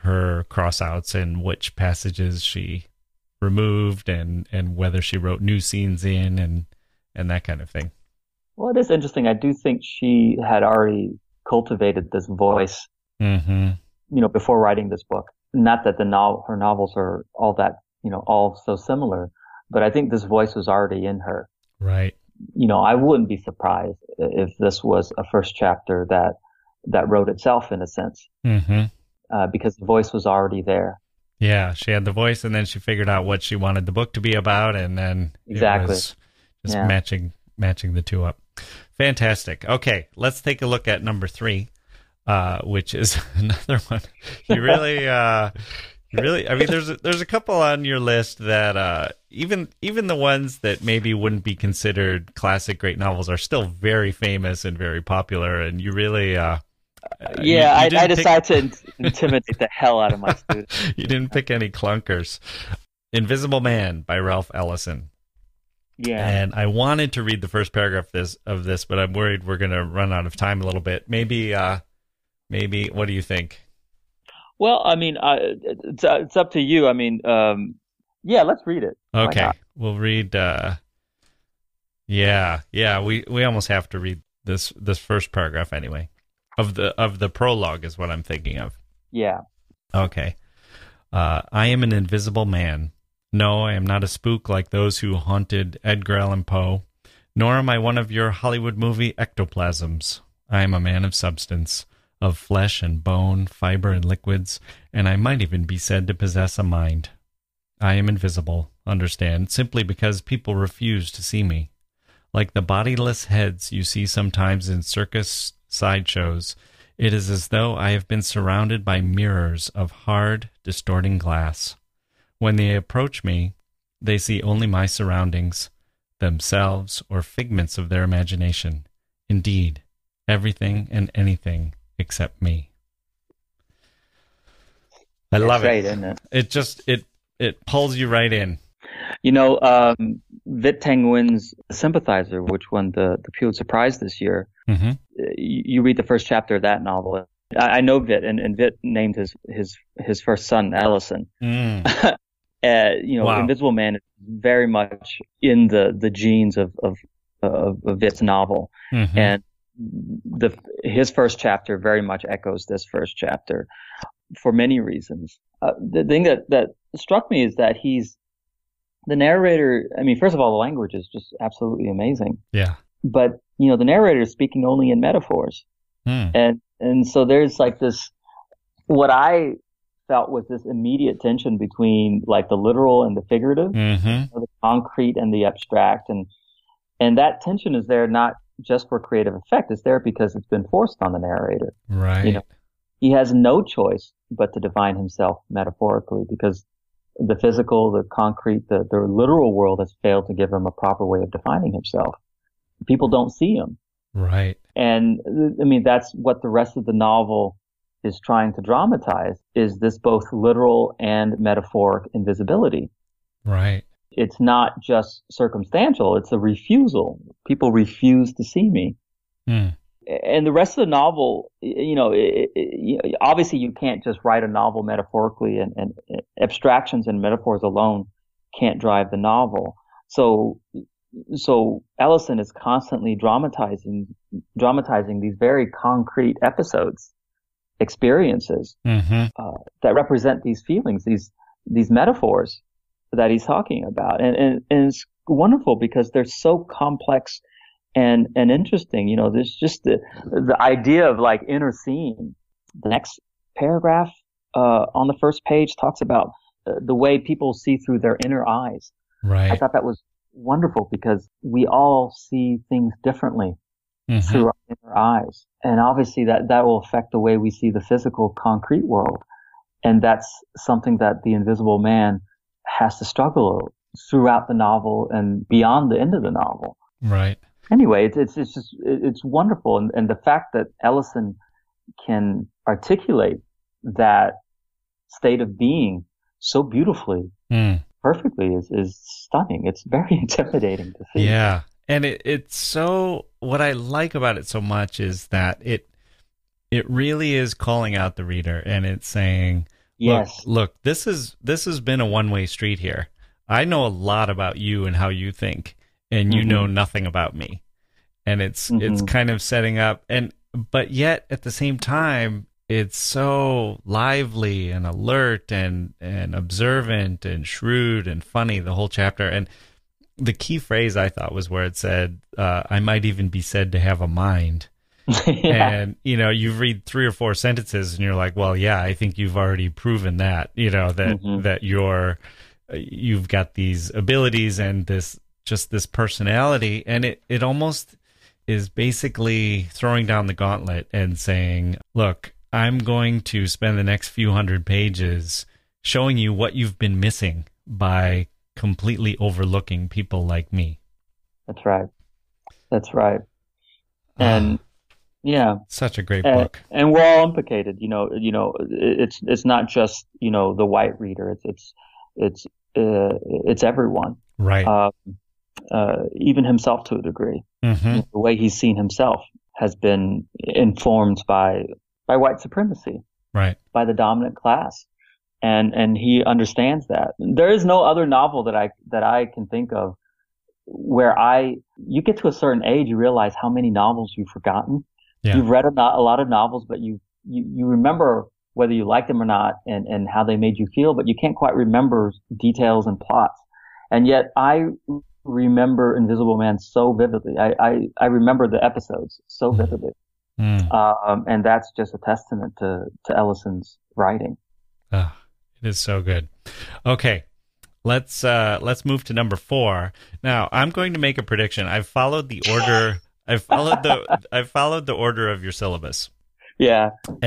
her crossouts and which passages she removed, and, and whether she wrote new scenes in, and, and that kind of thing. Well, it is interesting. I do think she had already cultivated this voice, mm-hmm. you know, before writing this book. Not that the novel, her novels are all that, you know, all so similar, but I think this voice was already in her. Right. You know, I wouldn't be surprised if this was a first chapter that, that wrote itself in a sense, mm-hmm. uh, because the voice was already there. Yeah. She had the voice, and then she figured out what she wanted the book to be about. And then exactly. it was just yeah. matching, matching the two up. Fantastic. Okay. Let's take a look at number three. Uh, which is another one. You really, uh, you really, I mean, there's a, there's a couple on your list that, uh, even, even the ones that maybe wouldn't be considered classic great novels are still very famous and very popular. And you really, uh, yeah, you, you I, I pick, decided to in- intimidate the hell out of my students. You didn't pick any clunkers. Invisible Man by Ralph Ellison. Yeah. And I wanted to read the first paragraph of this, of this, but I'm worried we're going to run out of time a little bit. Maybe, uh, Maybe. What do you think? Well, I mean, uh, it's, uh, it's up to you. I mean, um, yeah, let's read it. Okay. We'll read. Uh, yeah. Yeah. We, we almost have to read this, this first paragraph anyway. Of the, of the prologue is what I'm thinking of. Yeah. Okay. Uh, I am an invisible man. No, I am not a spook like those who haunted Edgar Allan Poe, nor am I one of your Hollywood movie ectoplasms. I am a man of substance, of flesh and bone, fiber and liquids, and I might even be said to possess a mind. I am invisible, understand, simply because people refuse to see me. Like the bodiless heads you see sometimes in circus sideshows, it is as though I have been surrounded by mirrors of hard, distorting glass. When they approach me, they see only my surroundings, themselves or figments of their imagination. Indeed, everything and anything except me. I That's love great, it. Isn't it? It just it it pulls you right in. You know, um, Viet Thanh Nguyen's Sympathizer, which won the, the Pulitzer Prize this year, mm-hmm. you, you read the first chapter of that novel. I, I know Viet, and, and Viet named his, his, his first son Ellison. Mm. uh, you know, Wow. Invisible Man is very much in the, the genes of, of, of, of Viet's novel. Mm-hmm. And the his first chapter very much echoes this first chapter for many reasons. Uh, the thing that, that struck me is that he's the narrator. I mean, first of all, the language is just absolutely amazing. Yeah. But, you know, the narrator is speaking only in metaphors. Mm. And, and so there's like this, what I felt was this immediate tension between like the literal and the figurative, mm-hmm. or the concrete and the abstract. And, and that tension is there not just for creative effect. It's there because it's been forced on the narrator. Right. You know, he has no choice but to define himself metaphorically because the physical, the concrete, the, the literal world has failed to give him a proper way of defining himself. People don't see him. Right. And I mean, that's what the rest of the novel is trying to dramatize, is this both literal and metaphoric invisibility. Right. It's not just circumstantial. It's a refusal. People refuse to see me. Mm. And the rest of the novel, you know, it, it, obviously you can't just write a novel metaphorically, and, and abstractions and metaphors alone can't drive the novel. So, so Ellison is constantly dramatizing, dramatizing these very concrete episodes, experiences, mm-hmm. uh, that represent these feelings, these, these metaphors that he's talking about. And, and, and it's wonderful because they're so complex and, and interesting. You know, there's just the, the idea of like inner seeing. The next paragraph, uh, on the first page talks about uh, the way people see through their inner eyes. Right. I thought that was wonderful because we all see things differently mm-hmm. through our inner eyes. And obviously that, that will affect the way we see the physical concrete world. And that's something that the Invisible Man has to struggle throughout the novel and beyond the end of the novel. Right. Anyway, it's it's, it's just it's wonderful, and, and the fact that Ellison can articulate that state of being so beautifully, mm. perfectly is is stunning. It's very intimidating to see. Yeah, and it it's so what I like about it so much is that it it really is calling out the reader, and it's saying, Yes. Look, look, this is this has been a one-way street here. I know a lot about you and how you think, and you mm-hmm. know nothing about me. And it's mm-hmm. it's kind of setting up, and but yet at the same time, it's so lively and alert and and observant and shrewd and funny, the whole chapter. And the key phrase I thought was where it said, uh, I might even be said to have a mind. Yeah. And, you know, you read three or four sentences and you're like, well, yeah, I think you've already proven that, you know, that, mm-hmm. that you're, you've got these abilities and this, just this personality. And it, it almost is basically throwing down the gauntlet and saying, look, I'm going to spend the next few hundred pages showing you what you've been missing by completely overlooking people like me. That's right. That's right. And, yeah, such a great and, book, and we're all implicated. You know, you know, it's it's not just you know the white reader. It's it's it's uh, it's everyone, right? Uh, uh, even himself to a degree. Mm-hmm. You know, the way he's seen himself has been informed by by white supremacy, right? By the dominant class, and and he understands that. There is no other novel that I that I can think of where I you get to a certain age, you realize how many novels you've forgotten. Yeah. You've read a, a lot of novels, but you, you, you remember whether you like them or not and, and how they made you feel, but you can't quite remember details and plots. And yet I remember Invisible Man so vividly. I, I, I remember the episodes so vividly. Mm. Um, and that's just a testament to, to Ellison's writing. Oh, it is so good. Okay. Let's, uh, let's move to number four. Now I'm going to make a prediction. I've followed the order I followed the I followed the order of your syllabus. Yeah.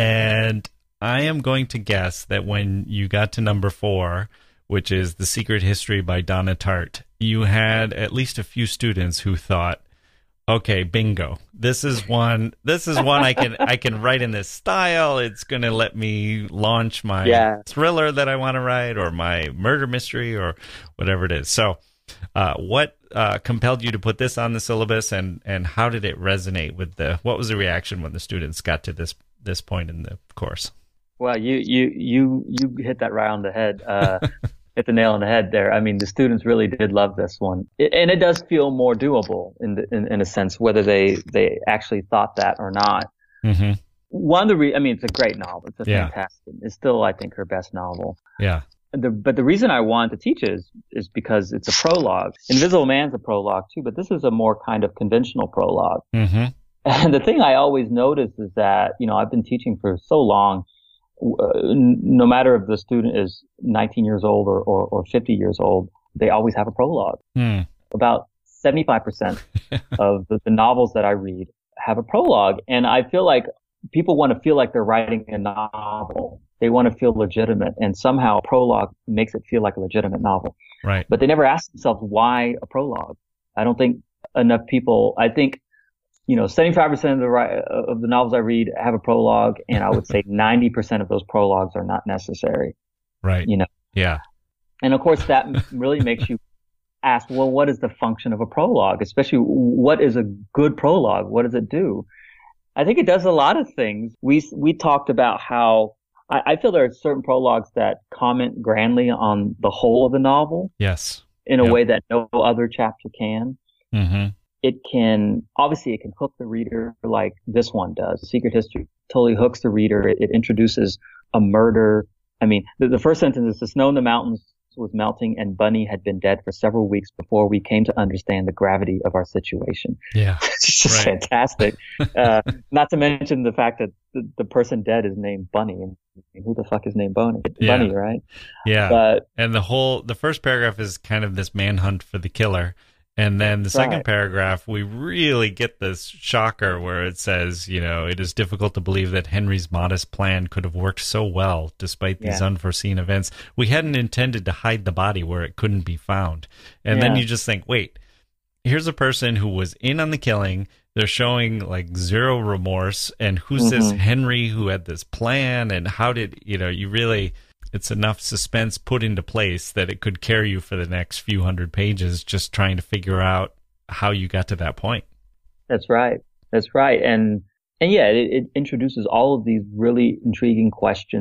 And I am going to guess that when you got to number four, which is The Secret History by Donna Tartt, you had at least a few students who thought, okay, bingo. This is one this is one I can I can write in this style. It's gonna let me launch my yeah. thriller that I want to write or my murder mystery or whatever it is. So Uh, what uh, compelled you to put this on the syllabus, and, and how did it resonate with the? What was the reaction when the students got to this this point in the course? Well, you you you you hit that right on the head, uh, hit the nail on the head there. I mean, the students really did love this one, it, and it does feel more doable in the, in, in a sense, whether they they actually thought that or not. Mm-hmm. One of the re- I mean, it's a great novel. It's a yeah. fantastic. It's still, I think, her best novel. Yeah. The, but the reason I wanted to teach it is, is because it's a prologue. Invisible Man's a prologue too, but this is a more kind of conventional prologue. Mm-hmm. And the thing I always notice is that, you know, I've been teaching for so long, uh, no matter if the student is nineteen years old or, or, or fifty years old, they always have a prologue. Mm. About seventy-five percent of the, the novels that I read have a prologue. And I feel like people want to feel like they're writing a novel. They want to feel legitimate, and somehow a prologue makes it feel like a legitimate novel. Right. But they never ask themselves why a prologue. I don't think enough people, I think, you know, seventy-five percent of the, of the novels I read have a prologue, and I would say ninety percent of those prologues are not necessary. Right. You know? Yeah. And of course that really makes you ask, well, what is the function of a prologue? Especially, what is a good prologue? What does it do? I think it does a lot of things. We, we talked about how I, I feel there are certain prologues that comment grandly on the whole of the novel. Yes. In a yep. way that no other chapter can. Mm-hmm. It can, obviously it can hook the reader like this one does. Secret History totally hooks the reader. It, it introduces a murder. I mean, the, the first sentence is the snow in the mountains was melting and Bunny had been dead for several weeks before we came to understand the gravity of our situation. Yeah. It's just right. fantastic. Uh, not to mention the fact that the, the person dead is named Bunny. And who the fuck is named Bunny? Yeah. Bunny, right? Yeah. But, and the whole, the first paragraph is kind of this manhunt for the killer. And then the second right. paragraph, we really get this shocker where it says, you know, it is difficult to believe that Henry's modest plan could have worked so well despite these yeah. unforeseen events. We hadn't intended to hide the body where it couldn't be found. And yeah. then you just think, wait, here's a person who was in on the killing. They're showing like zero remorse. And who's mm-hmm. this Henry who had this plan? And how did, you know, you really... It's enough suspense put into place that it could carry you for the next few hundred pages just trying to figure out how you got to that point. That's right. That's right. And and yeah, it, it introduces all of these really intriguing questions.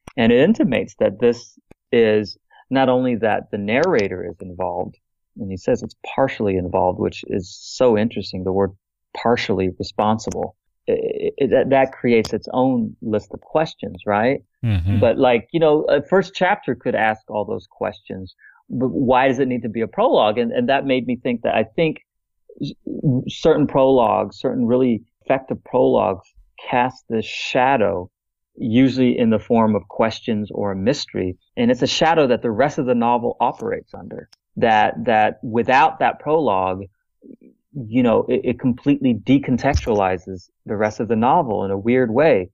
And it intimates that this is not only that the narrator is involved, and he says it's partially involved, which is so interesting, the word partially responsible. It, it, that creates its own list of questions, right? Mm-hmm. But like, you know, a first chapter could ask all those questions, but why does it need to be a prologue? And, and that made me think that I think certain prologues, certain really effective prologues cast this shadow, usually in the form of questions or a mystery. And it's a shadow that the rest of the novel operates under. That, that without that prologue, you know, it, it completely decontextualizes the rest of the novel in a weird way.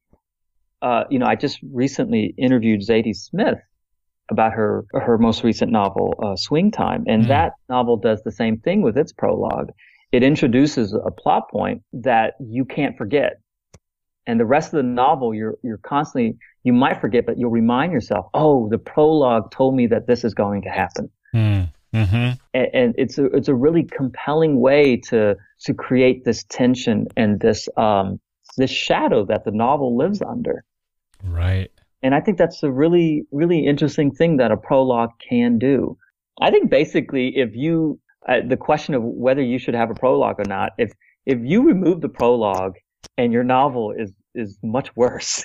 Uh, you know, I just recently interviewed Zadie Smith about her, her most recent novel, uh, Swing Time. And mm. that novel does the same thing with its prologue. It introduces a plot point that you can't forget. And the rest of the novel, you're, you're constantly, you might forget, but you'll remind yourself, oh, the prologue told me that this is going to happen. Mm. Mm-hmm. And, and it's a, it's a really compelling way to, to create this tension and this, um, this shadow that the novel lives under. Right. And I think that's a really, really interesting thing that a prologue can do. I think basically if you, uh, the question of whether you should have a prologue or not, if, if you remove the prologue and your novel is, is much worse,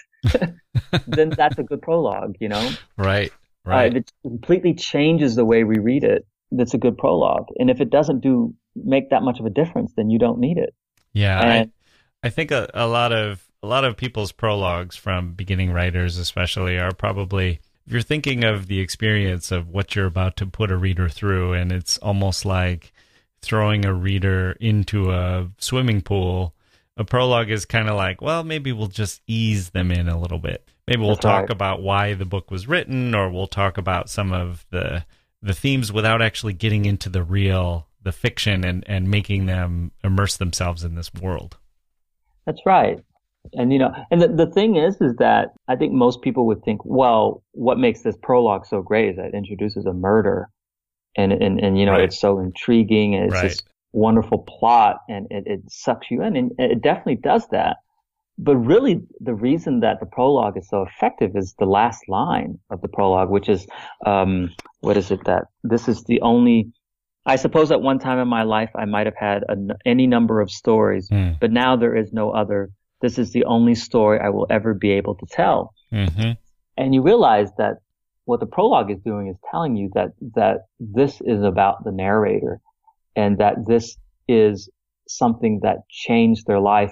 then that's a good prologue, you know? Right. Right. Uh, it completely changes the way we read it. That's a good prologue. And if it doesn't do, make that much of a difference, then you don't need it. Yeah. And, I, I think a, a lot of, a lot of people's prologues from beginning writers, especially, are probably, if you're thinking of the experience of what you're about to put a reader through, and it's almost like throwing a reader into a swimming pool, a prologue is kind of like, well, maybe we'll just ease them in a little bit. Maybe we'll That's talk right. about why the book was written, or we'll talk about some of the the themes without actually getting into the real, the fiction, and, and making them immerse themselves in this world. That's right. And, you know, and the, the thing is, is that I think most people would think, well, what makes this prologue so great is that it introduces a murder, and, and, and you know, right. it's so intriguing, and it's right. this wonderful plot, and it, it sucks you in, and it definitely does that. But really, the reason that the prologue is so effective is the last line of the prologue, which is, um, what is it that this is the only, I suppose at one time in my life, I might have had a, any number of stories, mm. but now there is no other. This is the only story I will ever be able to tell. Mm-hmm. And you realize that what the prologue is doing is telling you that, that this is about the narrator, and that this is something that changed their life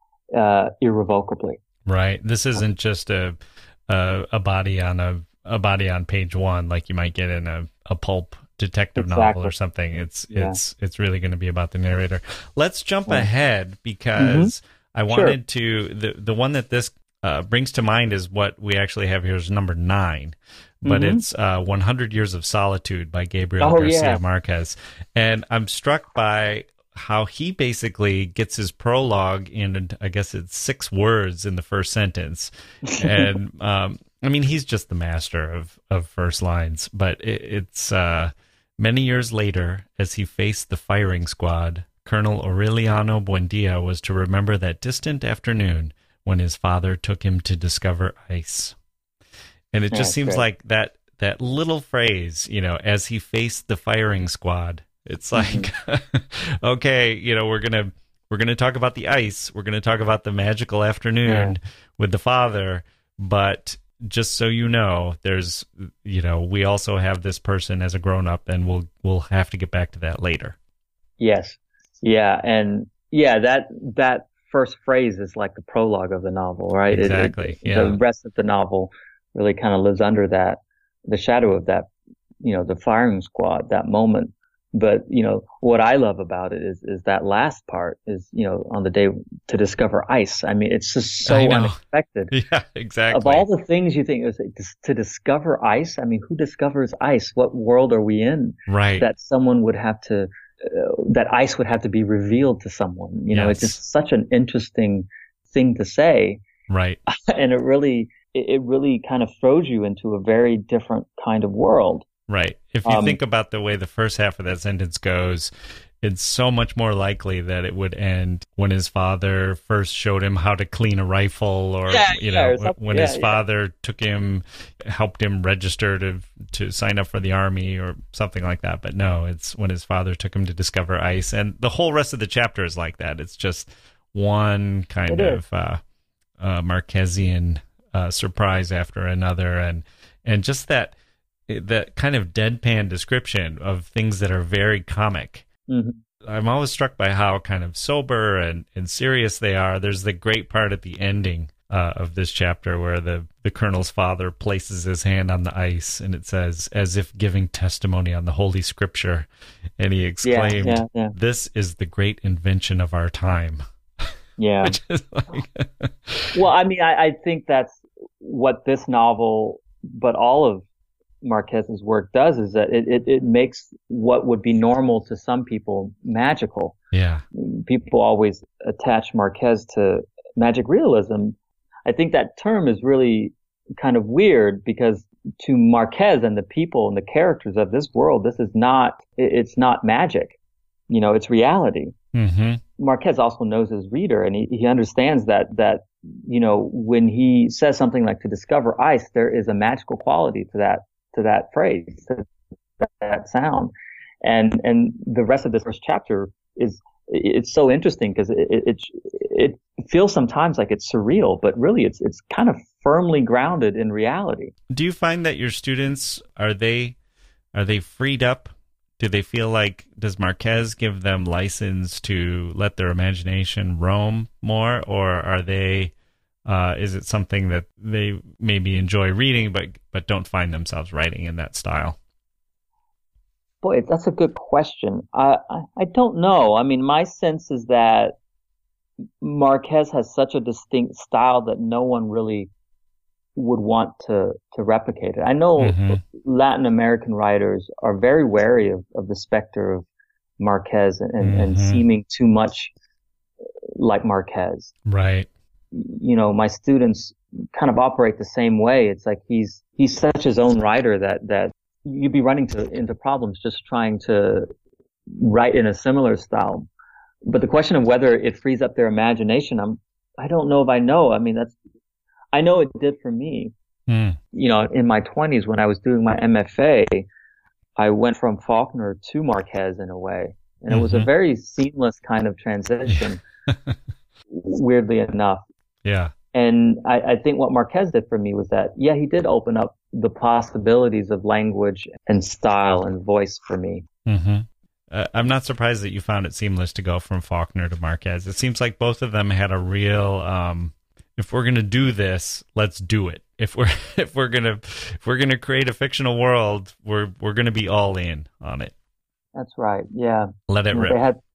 uh irrevocably. Right. This isn't just a a, a body on a a body on page one like you might get in a, a pulp detective exactly. novel or something. It's yeah. it's it's really going to be about the narrator. Let's jump yeah. ahead, because mm-hmm. I wanted sure. to the the one that this uh brings to mind is what we actually have here is number nine. But mm-hmm. it's uh, one hundred Years of Solitude by Gabriel oh, Garcia yeah. Marquez. And I'm struck by how he basically gets his prologue in, I guess it's six words in the first sentence. And, um, I mean, he's just the master of, of first lines. But it, it's uh, many years later, as he faced the firing squad, Colonel Aureliano Buendia was to remember that distant afternoon when his father took him to discover ice. And it just yeah, seems great. like that that little phrase, you know, as he faced the firing squad, it's like, mm-hmm. okay, you know, we're gonna we're gonna talk about the ice, we're gonna talk about the magical afternoon yeah. with the father, but just so you know, there's, you know, we also have this person as a grown up, and we'll we'll have to get back to that later. Yes, yeah, and yeah, that that first phrase is like the prologue of the novel, right? Exactly. It, it, yeah. The rest of the novel really kind of lives under that, the shadow of that, you know, the firing squad, that moment. But, you know, what I love about it is, is that last part is, you know, on the day to discover ice. I mean, it's just so unexpected. Yeah, exactly. Of all the things you think, it was, to discover ice, I mean, who discovers ice? What world are we in? Right. That someone would have to, uh, that ice would have to be revealed to someone. You know, yes. It's just such an interesting thing to say. Right. And it really, it really kind of throws you into a very different kind of world. Right. If you um, think about the way the first half of that sentence goes, it's so much more likely that it would end when his father first showed him how to clean a rifle, or yeah, you yeah, know, or when yeah, his yeah. father took him, helped him register to to sign up for the army or something like that. But no, it's when his father took him to discover ice, and the whole rest of the chapter is like that. It's just one kind It of uh, uh, Marquesian uh, surprise after another, and and just that that kind of deadpan description of things that are very comic. Mm-hmm. I'm always struck by how kind of sober and, and serious they are. There's the great part at the ending uh, of this chapter where the, the colonel's father places his hand on the ice, and it says, as if giving testimony on the Holy Scripture. And he exclaimed, yeah, yeah, yeah. "This is the great invention of our time." Yeah. Which is like Well, I mean, I, I think that's what this novel, but all of Marquez's work does, is that it, it, it makes what would be normal to some people magical. Yeah. People always attach Marquez to magic realism. I think that term is really kind of weird, because to Marquez and the people and the characters of this world, this is not, it's not magic. You know, it's reality. Mm-hmm. Marquez also knows his reader, and he, he understands that, that, you know, when he says something like to discover ice, there is a magical quality to that, to that phrase, to that, that sound. And, and the rest of this first chapter is, it's so interesting because it, it, it, it feels sometimes like it's surreal, but really it's, it's kind of firmly grounded in reality. Do you find that your students, are they, are they freed up? Do they feel like, does Marquez give them license to let their imagination roam more, or are they, uh, is it something that they maybe enjoy reading, but, but don't find themselves writing in that style? Boy, that's a good question. I, I, I don't know. I mean, my sense is that Marquez has such a distinct style that no one really would want to, to replicate it. I know mm-hmm. Latin American writers are very wary of, of the specter of Marquez and, and, mm-hmm. and seeming too much like Marquez. Right. You know, my students kind of operate the same way. It's like he's, he's such his own writer that, that you'd be running to, into problems just trying to write in a similar style. But the question of whether it frees up their imagination, I'm, I don't know if I know. I mean, that's, I know it did for me. Mm. You know, in my twenties when I was doing my M F A, I went from Faulkner to Marquez in a way. And mm-hmm. it was a very seamless kind of transition, weirdly enough. Yeah. And I, I think what Marquez did for me was that, yeah, he did open up the possibilities of language and style and voice for me. Mm-hmm. Uh, I'm not surprised that you found it seamless to go from Faulkner to Marquez. It seems like both of them had a real, um, if we're going to do this, let's do it. If we're if we're going to if we're going to create a fictional world, we're we're going to be all in on it. That's right. Yeah. Let it you know, rip. They had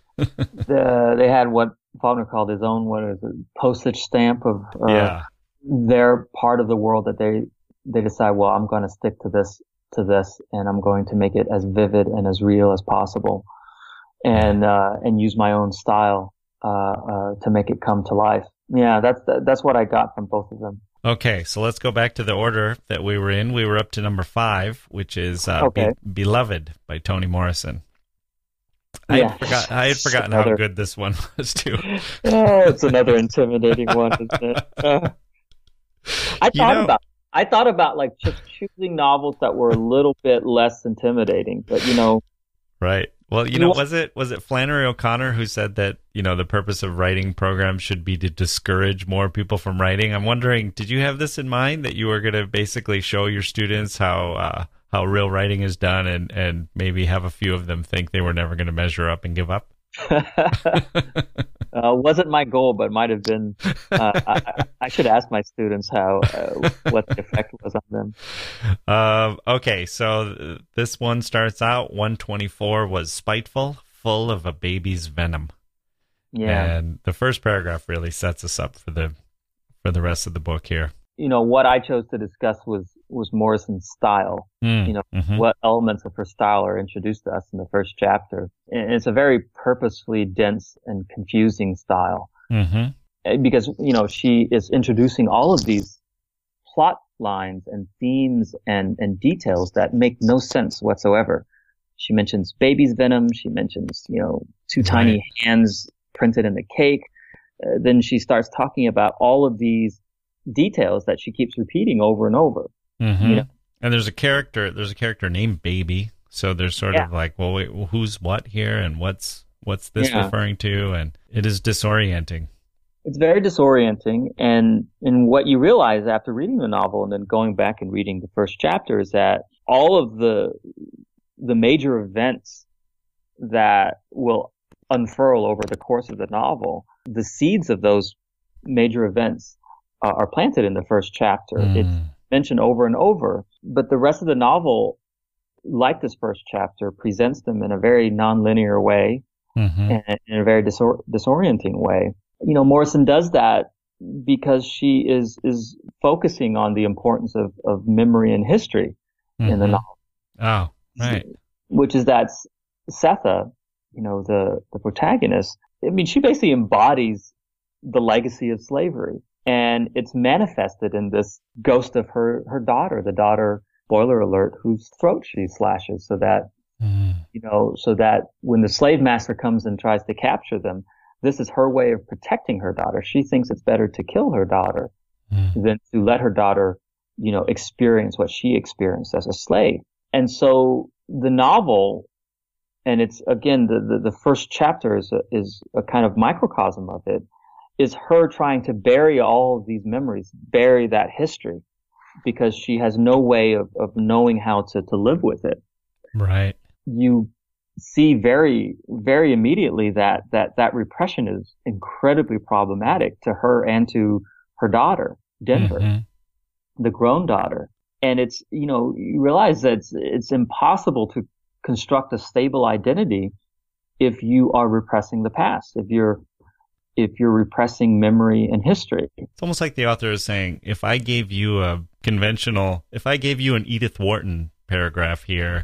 the, they had what Faulkner called his own, what is it, postage stamp of uh, yeah. their part of the world that they they decide, well, I'm going to stick to this to this and I'm going to make it as vivid and as real as possible, and uh and use my own style uh uh to make it come to life. Yeah, that's that's what I got from both of them. Okay, so let's go back to the order that we were in. We were up to number five, which is uh, okay. Be- Beloved by Toni Morrison. I, yeah. had, forgot, I had forgotten another, how good this one was, too. Oh, it's another intimidating one, isn't it? Uh, I thought you know, about I thought about like just choosing novels that were a little bit less intimidating, but you know. Right. Well, you know, was it was it Flannery O'Connor who said that, you know, the purpose of writing programs should be to discourage more people from writing? I'm wondering, did you have this in mind, that you were going to basically show your students how uh, how real writing is done, and, and maybe have a few of them think they were never going to measure up and give up? uh, wasn't my goal, but might have been. Uh, I, I should ask my students how uh, what the effect was on them. Um, okay, so this one starts out, one twenty-four was spiteful, full of a baby's venom. Yeah, and the first paragraph really sets us up for the for the rest of the book here. You know, what I chose to discuss was was Morrison's style. Mm, you know, mm-hmm. what elements of her style are introduced to us in the first chapter. And it's a very purposefully dense and confusing style. Mm-hmm. Because, you know, she is introducing all of these plot lines and themes and, and details that make no sense whatsoever. She mentions baby's venom. She mentions, you know, two tiny Right. hands printed in the cake. Uh, then she starts talking about all of these details that she keeps repeating over and over. Mm-hmm. You know, And there's a character. There's a character named Baby. So there's sort Yeah. of like, well, wait, well, who's what here, and what's what's this Yeah. referring to? And it is disorienting. it's very disorienting. And, and what you realize after reading the novel and then going back and reading the first chapter is that all of the, the major events that will unfurl over the course of the novel, the seeds of those major events uh, are planted in the first chapter. Mm. It's mentioned over and over, but the rest of the novel, like this first chapter, presents them in a very nonlinear way Mm-hmm. and in a very disor- disorienting way. You know, Morrison does that because she is is focusing on the importance of, of memory and history in the Mhm. novel, Oh, right. which is that Setha, you know, the, the protagonist, I mean, she basically embodies the legacy of slavery. And it's manifested in this ghost of her, her daughter, the daughter, spoiler alert, whose throat she slashes so that, Mm. you know, so that when the slave master comes and tries to capture them, this is her way of protecting her daughter. She thinks it's better to kill her daughter Mm. than to let her daughter, you know, experience what she experienced as a slave. And so the novel, and it's again, the, the, the first chapter is a, is a kind of microcosm of it, is her trying to bury all of these memories, bury that history, because she has no way of, of knowing how to, to live with it. Right. You see very, very immediately that, that, that repression is incredibly problematic to her and to her daughter, Denver, Mhm. the grown daughter. And it's, you know, you realize that it's, it's impossible to construct a stable identity if you are repressing the past, if you're, if you're repressing memory and history. It's almost like the author is saying, if I gave you a conventional, if I gave you an Edith Wharton paragraph here,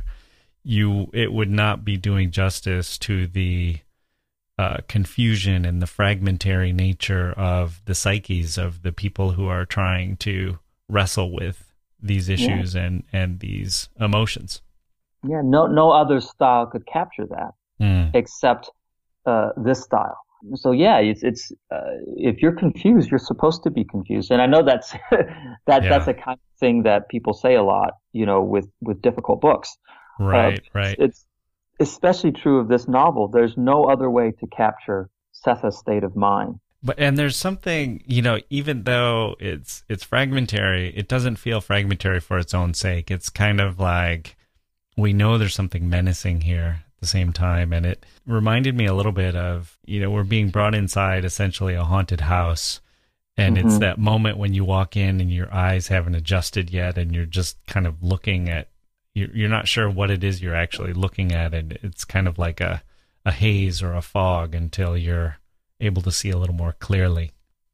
you it would not be doing justice to the uh, confusion and the fragmentary nature of the psyches of the people who are trying to wrestle with these issues yeah. and, and these emotions. Yeah, no, no other style could capture that mm. except uh, this style. So yeah, it's it's uh, if you're confused, you're supposed to be confused, and I know that's that yeah. that's a kind of thing that people say a lot, you know, with with difficult books. Right, uh, right. It's especially true of this novel. There's no other way to capture Setha's state of mind. But and there's something, you know, even though it's it's fragmentary, it doesn't feel fragmentary for its own sake. It's kind of like we know there's something menacing here at the same time, and it reminded me a little bit of, you know, we're being brought inside essentially a haunted house, and mm-hmm. it's that moment when you walk in and your eyes haven't adjusted yet, and you're just kind of looking at, you're, you're not sure what it is you're actually looking at, and it's kind of like a, a haze or a fog until you're able to see a little more clearly.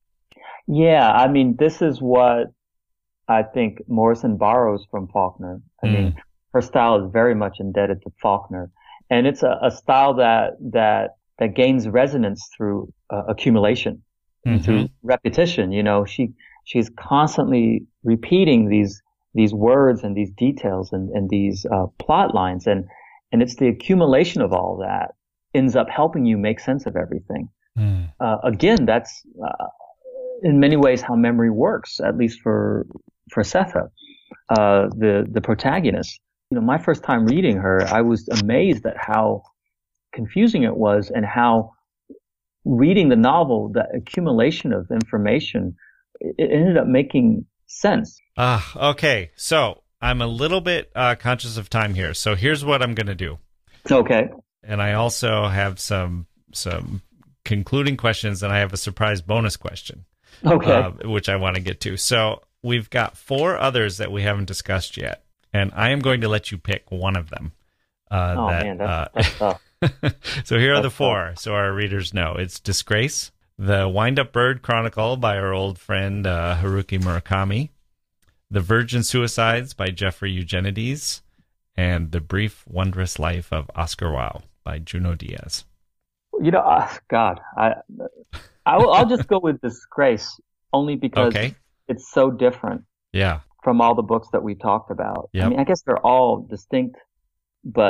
Yeah, I mean, this is what I think Morrison borrows from Faulkner. I mm. mean, her style is very much indebted to Faulkner, and it's a, a style that that that gains resonance through uh, accumulation, mm-hmm. through repetition. You know, she she's constantly repeating these these words and these details and and these uh, plot lines, and and it's the accumulation of all that ends up helping you make sense of everything. Mm. Uh, again, that's uh, in many ways how memory works, at least for for Setha, uh, the the protagonist. You know, my first time reading her, I was amazed at how confusing it was, and how reading the novel, the accumulation of information, it ended up making sense. Ah, uh, okay. So I'm a little bit uh, conscious of time here. So here's what I'm going to do. Okay. And I also have some some concluding questions, and I have a surprise bonus question. Okay. Uh, which I want to get to. So we've got four others that we haven't discussed yet, and I am going to let you pick one of them. Uh, oh, that, man, that's, uh, that's tough. So here are that's the four, tough. so our readers know. It's Disgrace, The Wind-Up Bird Chronicle by our old friend uh, Haruki Murakami, The Virgin Suicides by Jeffrey Eugenides, and The Brief Wondrous Life of Oscar Wilde by Junot Diaz. You know, uh, God, I, I will, I'll just go with Disgrace, only because okay. it's so different. Yeah. From all the books that we talked about. Yep. I mean, I guess they're all distinct, but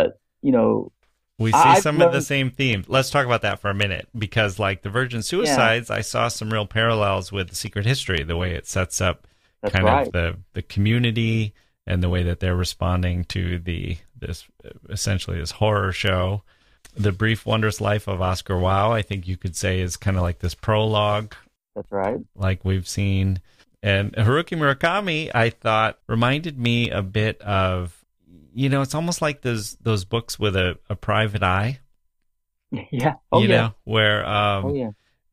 you know, we see I've some learned, of the same themes. Let's talk about that for a minute, because like the Virgin Suicides, yeah. I saw some real parallels with Secret History, the way it sets up That's kind right. of the, the community and the way that they're responding to the this essentially this horror show. The Brief Wondrous Life of Oscar Wilde, I think you could say, is kind of like this prologue. That's right. Like we've seen. And Haruki Murakami, I thought, reminded me a bit of, you know, it's almost like those those books with a, a private eye. Yeah. Oh, you yeah. know, where um, oh, yeah.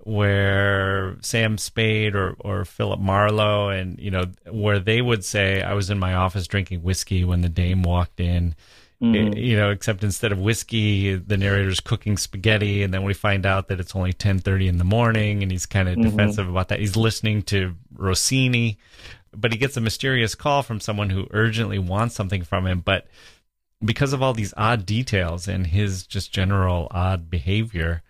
where Sam Spade or, or Philip Marlowe, and, you know, where they would say, I was in my office drinking whiskey when the dame walked in. Mm-hmm. You know, except instead of whiskey, the narrator's cooking spaghetti, and then we find out that it's only ten thirty in the morning, and he's kind of mm-hmm. defensive about that. He's listening to Rossini, but he gets a mysterious call from someone who urgently wants something from him. But because of all these odd details and his just general odd behavior,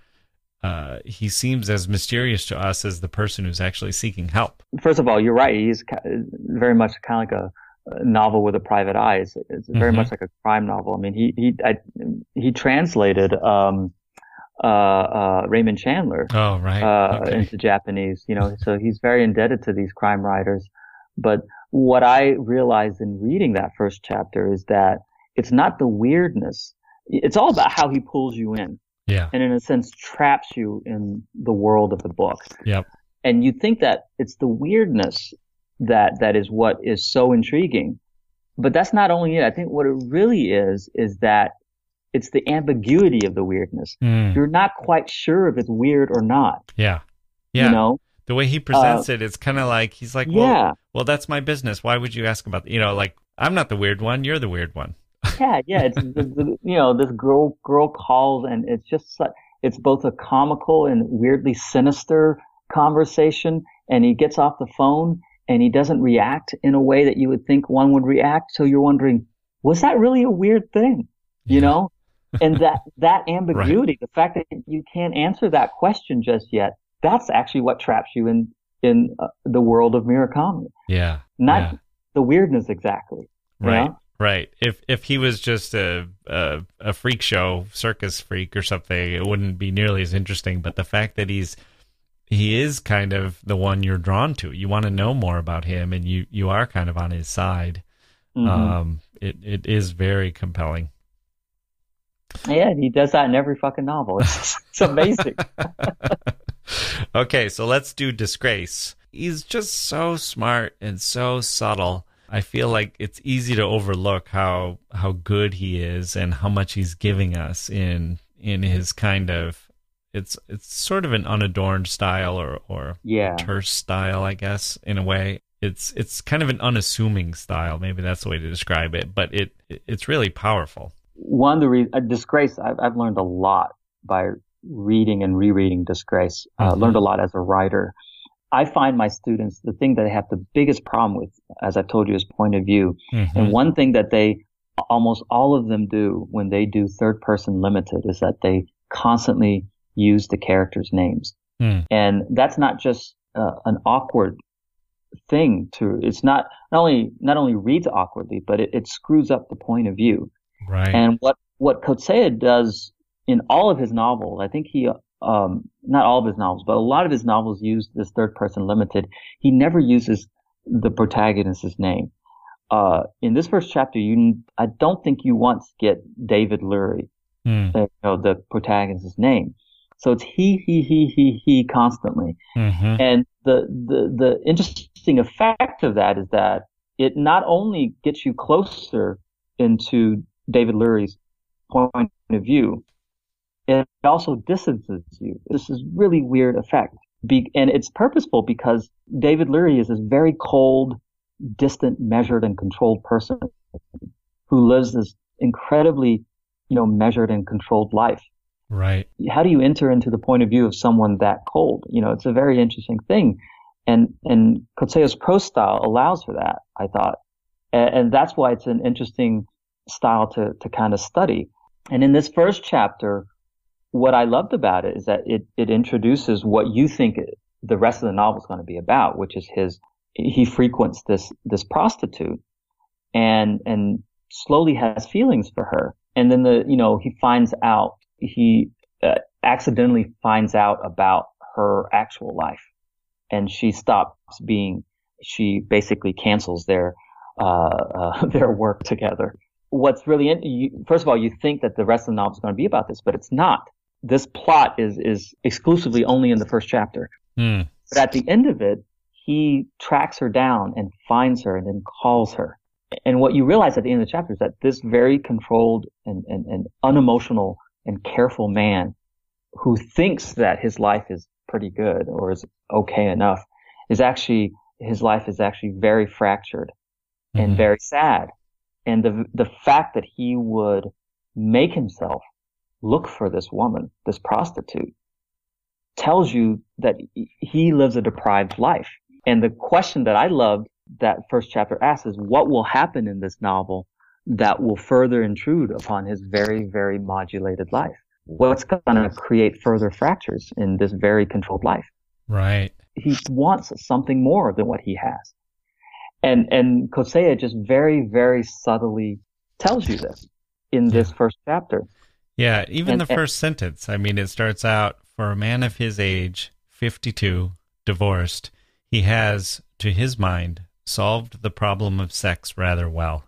uh, he seems as mysterious to us as the person who's actually seeking help. First of all, you're right. He's very much kind of like a novel with a private eye. It's, it's very mm-hmm. much like a crime novel. I mean, he he I, he translated um, uh, uh, Raymond Chandler oh, right. uh, okay. into Japanese. You know, so he's very indebted to these crime writers. But what I realized in reading that first chapter is that it's not the weirdness. It's all about how he pulls you in. Yeah. And in a sense, traps you in the world of the book. Yep. And you think that it's the weirdness that that is what is so intriguing. But that's not only it. I think what it really is is that it's the ambiguity of the weirdness. Mm. You're not quite sure if it's weird or not. Yeah. Yeah. You know? The way he presents uh, it, it's kind of like, he's like, well, yeah. well, that's my business. Why would you ask about, you know, like, I'm not the weird one. You're the weird one. yeah. Yeah. It's, the, the, you know, this girl, girl calls, and it's just, it's both a comical and weirdly sinister conversation. And he gets off the phone, and he doesn't react in a way that you would think one would react. So you're wondering, was that really a weird thing? You yeah. know? And that, that ambiguity, right. the fact that you can't answer that question just yet, that's actually what traps you in, in uh, the world of Murakami. Yeah. Not yeah. the weirdness exactly. Right. Know? Right. If, if he was just a, a, a freak show, circus freak or something, it wouldn't be nearly as interesting. But the fact that he's, he is kind of the one you're drawn to. You want to know more about him, and you, you are kind of on his side. Mm-hmm. Um, it, it is very compelling. Yeah, he does that in every fucking novel. It's, it's amazing. Okay, so let's do Disgrace. He's just so smart and so subtle. I feel like it's easy to overlook how how good he is and how much he's giving us in in his kind of, it's it's sort of an unadorned style, or or yeah. terse style, I guess, in a way. It's it's kind of an unassuming style. Maybe that's the way to describe it, but it it's really powerful. One of the reasons, uh, Disgrace, I've, I've learned a lot by reading and rereading Disgrace. Uh, mm-hmm. Learned a lot as a writer. I find my students, the thing that they have the biggest problem with, as I've told you, is point of view. Mm-hmm. And one thing that they, almost all of them do when they do third person limited, is that they constantly use the characters' names. Mm. And that's not just uh, an awkward thing to, it's not, not only, not only reads awkwardly, but it, it screws up the point of view. Right. And what, what Coetzee does in all of his novels, I think he, um, not all of his novels, but a lot of his novels use this third person limited. He never uses the protagonist's name. Uh, in this first chapter, you, I don't think you once get David Lurie, mm. uh, you know, the protagonist's name. So it's he, he, he, he, he constantly. Mm-hmm. And the, the, the interesting effect of that is that it not only gets you closer into David Lurie's point of view, it also distances you. This is really weird effect. Be- and it's purposeful because David Lurie is this very cold, distant, measured, and controlled person who lives this incredibly, you know, measured and controlled life. Right. How do you enter into the point of view of someone that cold? You know, it's a very interesting thing. And, and Coetzee's prose style allows for that, I thought. And, and that's why it's an interesting style to, to kind of study. And in this first chapter, what I loved about it is that it, it introduces what you think it, the rest of the novel is going to be about, which is his, he frequents this, this prostitute and, and slowly has feelings for her. And then the, you know, he finds out, he uh, accidentally finds out about her actual life, and she stops being, she basically cancels their, uh, uh their work together. What's really, in, you, first of all, you think that the rest of the novel is going to be about this, but it's not. This plot is, is exclusively only in the first chapter. Hmm. But at the end of it, he tracks her down and finds her and then calls her. And what you realize at the end of the chapter is that this very controlled and, and, and unemotional and careful man who thinks that his life is pretty good or is okay enough is actually, his life is actually very fractured mm-hmm. and very sad. And the, the fact that he would make himself look for this woman, this prostitute, tells you that he lives a deprived life. And the question that I loved that first chapter asks is, what will happen in this novel that will further intrude upon his very, very modulated life? What's going to create further fractures in this very controlled life? Right. He wants something more than what he has. And, and Kosei just very, very subtly tells you this in this yeah. first chapter. Yeah. Even and, the first and, sentence. I mean, it starts out, for a man of his age, fifty-two, divorced, he has, to his mind, solved the problem of sex rather well.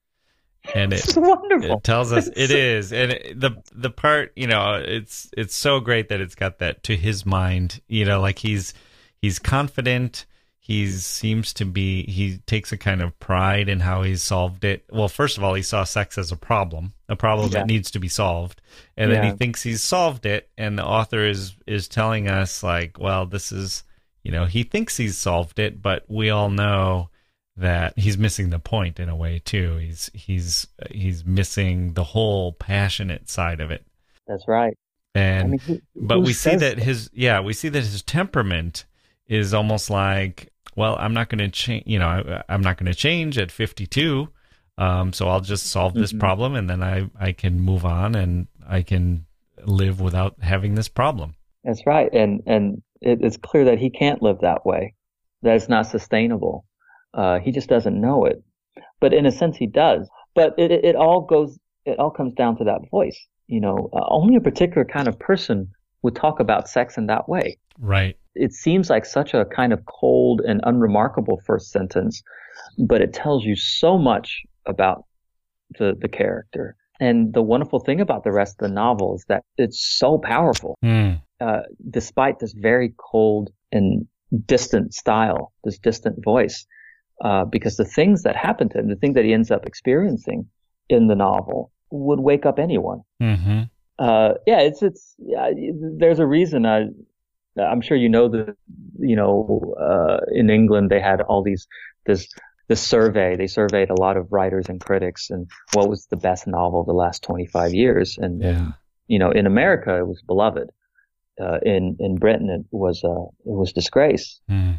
And it, it's wonderful. It tells us it is. And it, the the part, you know, it's it's so great that it's got that to his mind, you know, like he's he's confident. He seems to be, he takes a kind of pride in how he's solved it. Well, first of all, he saw sex as a problem, a problem yeah. that needs to be solved. And yeah. then he thinks he's solved it. And the author is, is telling us like, well, this is, you know, he thinks he's solved it, but we all know that he's missing the point in a way too. He's, he's, he's missing the whole passionate side of it. That's right. And, I mean, who, but who we see that that? his, yeah, we see that his temperament is almost like, well, I'm not going to change, you know, I, I'm not going to change at fifty-two. Um, so I'll just solve this mm-hmm. problem and then I, I can move on and I can live without having this problem. That's right. And, and it, it's clear that he can't live that way, that it's not sustainable. Uh, he just doesn't know it, but in a sense he does. But it, it, it all goes, it all comes down to that voice. You know, uh, only a particular kind of person would talk about sex in that way. Right. It seems like such a kind of cold and unremarkable first sentence, but it tells you so much about the, the character. And the wonderful thing about the rest of the novel is that it's so powerful, mm. uh, despite this very cold and distant style, this distant voice, uh, because the things that happen to him, the thing that he ends up experiencing in the novel would wake up anyone. Mm-hmm. Uh, yeah, it's, it's, yeah, there's a reason I, I'm sure you know that, you know, uh, in England, they had all these, this, this survey. They surveyed a lot of writers and critics and what was the best novel of the last twenty-five years. And, yeah. and you know, in America, it was Beloved. Uh, in, in Britain, it was, uh, it was Disgrace. Mm.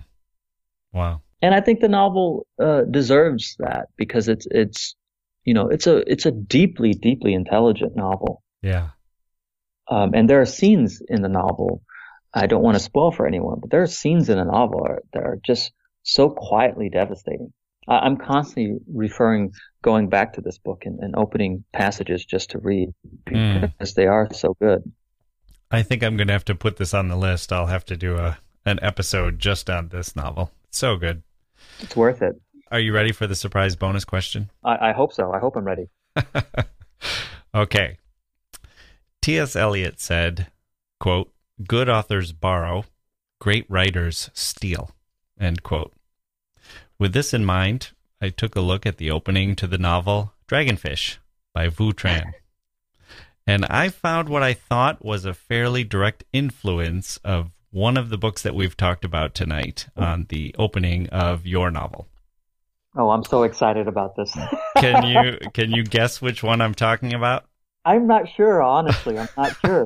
Wow. And I think the novel, uh, deserves that because it's, it's, you know, it's a, it's a deeply, deeply intelligent novel. Yeah. Um, and there are scenes in the novel, I don't want to spoil for anyone, but there are scenes in the novel that are just so quietly devastating. I'm constantly referring, going back to this book and, and opening passages just to read because mm. they are so good. I think I'm going to have to put this on the list. I'll have to do a an episode just on this novel. It's so good. It's worth it. Are you ready for the surprise bonus question? I, I hope so. I hope I'm ready. Okay. T S. Eliot said, quote, "Good authors borrow, great writers steal," end quote. With this in mind, I took a look at the opening to the novel Dragonfish by Vu Tran. And I found what I thought was a fairly direct influence of one of the books that we've talked about tonight on the opening of your novel. Oh, I'm so excited about this. Can you can you guess which one I'm talking about? I'm not sure, honestly. I'm not sure.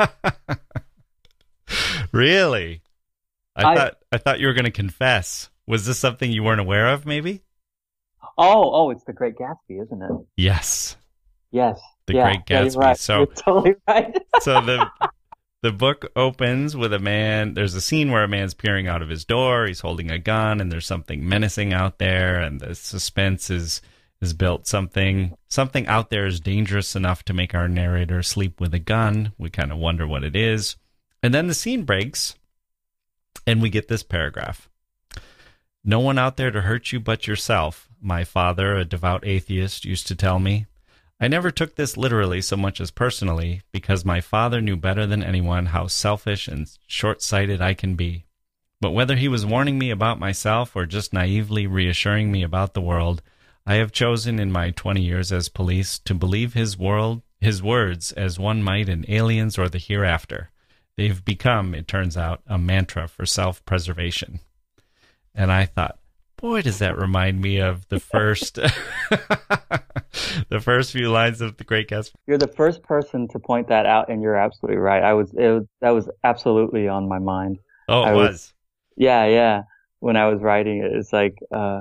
Really? I, I thought I thought you were going to confess. Was this something you weren't aware of, maybe? Oh, oh, it's The Great Gatsby, isn't it? Yes. Yes. The yeah, Great Gatsby. Yeah, you're right. So you're totally right. So the the book opens with a man. There's a scene where a man's peering out of his door. He's holding a gun, and there's something menacing out there, and the suspense is is built. Something something out there is dangerous enough to make our narrator sleep with a gun. We kind of wonder what it is. And then the scene breaks, and we get this paragraph. No one out there to hurt you but yourself, my father, a devout atheist, used to tell me. I never took this literally so much as personally, because my father knew better than anyone how selfish and short-sighted I can be. But whether he was warning me about myself or just naively reassuring me about the world, I have chosen in my twenty years as police to believe his world, his words as one might in Aliens or the Hereafter. They've become, it turns out, a mantra for self-preservation. And I thought, boy, does that remind me of the first the first few lines of The Great Gatsby. You're the first person to point that out, and you're absolutely right. I was, it was that was absolutely on my mind. Oh, it I was. was. Yeah, yeah. When I was writing it, it's like, uh,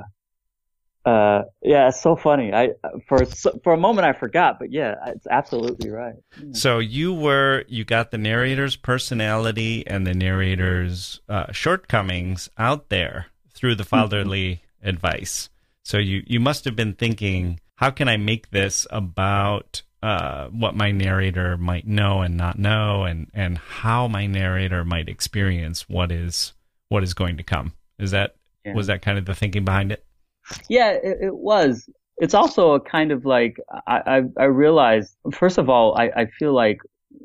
uh, yeah, it's so funny. I for for a moment I forgot, but yeah, it's absolutely right. Yeah. So you were you got the narrator's personality and the narrator's uh, shortcomings out there through the fatherly mm-hmm. advice. So you you must have been thinking, how can I make this about uh, what my narrator might know and not know, and and how my narrator might experience what is what is going to come? Is that yeah. was that kind of the thinking behind it? Yeah, it, it was. It's also a kind of like, I, I, I realized, first of all, I, I feel like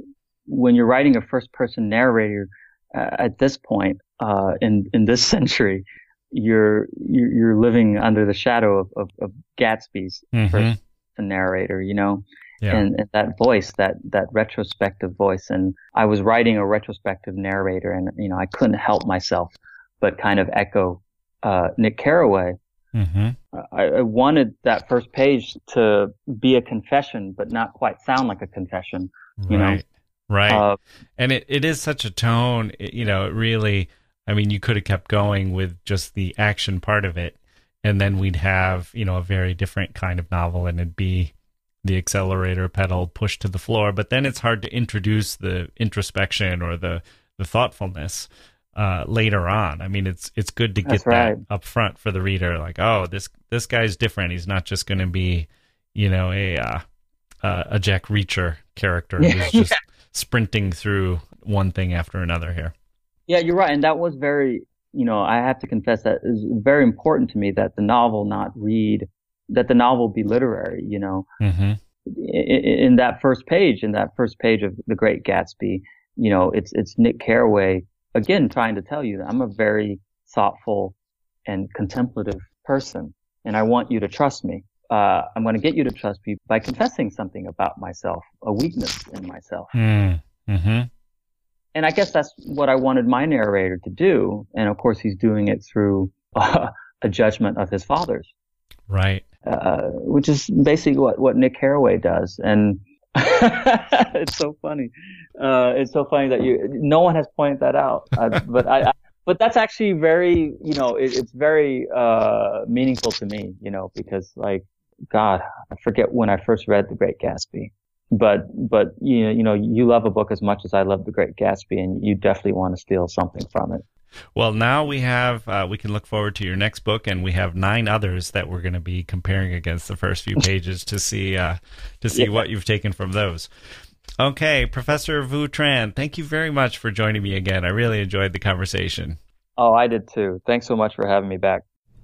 when you're writing a first person narrator uh, at this point, uh, in, in this century, you're, you're, you're living under the shadow of, of, of Gatsby's mm-hmm. first person narrator, you know, yeah. and, and that voice, that, that retrospective voice. And I was writing a retrospective narrator, and, you know, I couldn't help myself but kind of echo, uh, Nick Carraway. Mm-hmm. I, I wanted that first page to be a confession, but not quite sound like a confession. You right, know? right. Uh, and it, it is such a tone. It, you know, it really. I mean, you could have kept going with just the action part of it, and then we'd have, you know, a very different kind of novel, and it'd be the accelerator pedal pushed to the floor. But then it's hard to introduce the introspection or the the thoughtfulness uh, later on. I mean, it's it's good to get That's right. that up front for the reader, like, oh, this this guy's different. He's not just going to be, you know, a uh, uh, a Jack Reacher character who's just yeah. sprinting through one thing after another here. Yeah, you're right, and that was very, you know, I have to confess that it was very important to me that the novel not read, that the novel be literary. You know, mm-hmm. in, in that first page, in that first page of The Great Gatsby, you know, it's it's Nick Carraway again trying to tell you that I'm a very thoughtful and contemplative person, and I want you to trust me. Uh, I'm going to get you to trust me by confessing something about myself, a weakness in myself. Mm-hmm. And I guess that's what I wanted my narrator to do. And of course, he's doing it through uh, a judgment of his father's. Right. Uh, which is basically what, what Nick Carraway does. And it's so funny. Uh, it's so funny that you, no one has pointed that out. Uh, but I, I, but that's actually very, you know, it, it's very, uh, meaningful to me, you know, because like, God, I forget when I first read The Great Gatsby. But, but, you know, you know, you love a book as much as I love The Great Gatsby, and you definitely want to steal something from it. Well, now we have, uh, we can look forward to your next book, and we have nine others that we're going to be comparing against the first few pages to see, uh, to see yeah. what you've taken from those. Okay, Professor Vu Tran, thank you very much for joining me again. I really enjoyed the conversation. Oh, I did too. Thanks so much for having me back.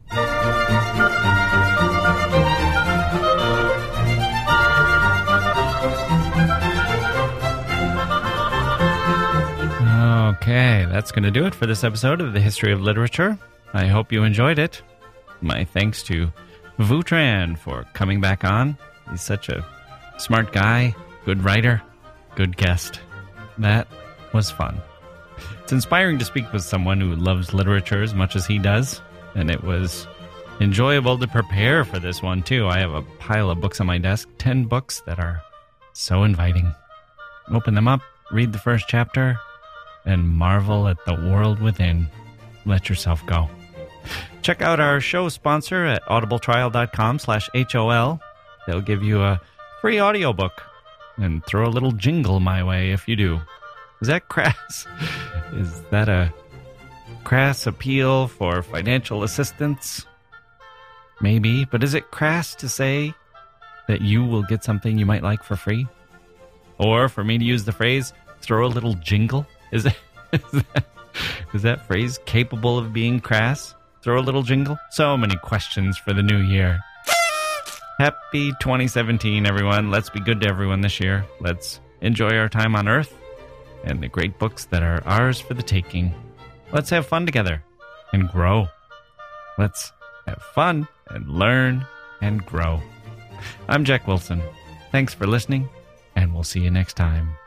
Okay, that's going to do it for this episode of The History of Literature. I hope you enjoyed it. My thanks to Vu Tran for coming back on. He's such a smart guy, good writer, good guest. That was fun. It's inspiring to speak with someone who loves literature as much as he does, and it was enjoyable to prepare for this one, too. I have a pile of books on my desk, ten books that are so inviting. Open them up, read the first chapter, and marvel at the world within. Let yourself go. Check out our show sponsor at audibletrial.com slash HOL. They'll give you a free audiobook and throw a little jingle my way if you do. Is that crass? Is that a crass appeal for financial assistance? Maybe, but is it crass to say that you will get something you might like for free? Or for me to use the phrase, throw a little jingle? Is that, is that, is that phrase capable of being crass? Throw a little jingle? So many questions for the new year. Happy twenty seventeen, everyone. Let's be good to everyone this year. Let's enjoy our time on Earth and the great books that are ours for the taking. Let's have fun together and grow. Let's have fun and learn and grow. I'm Jack Wilson. Thanks for listening, and we'll see you next time.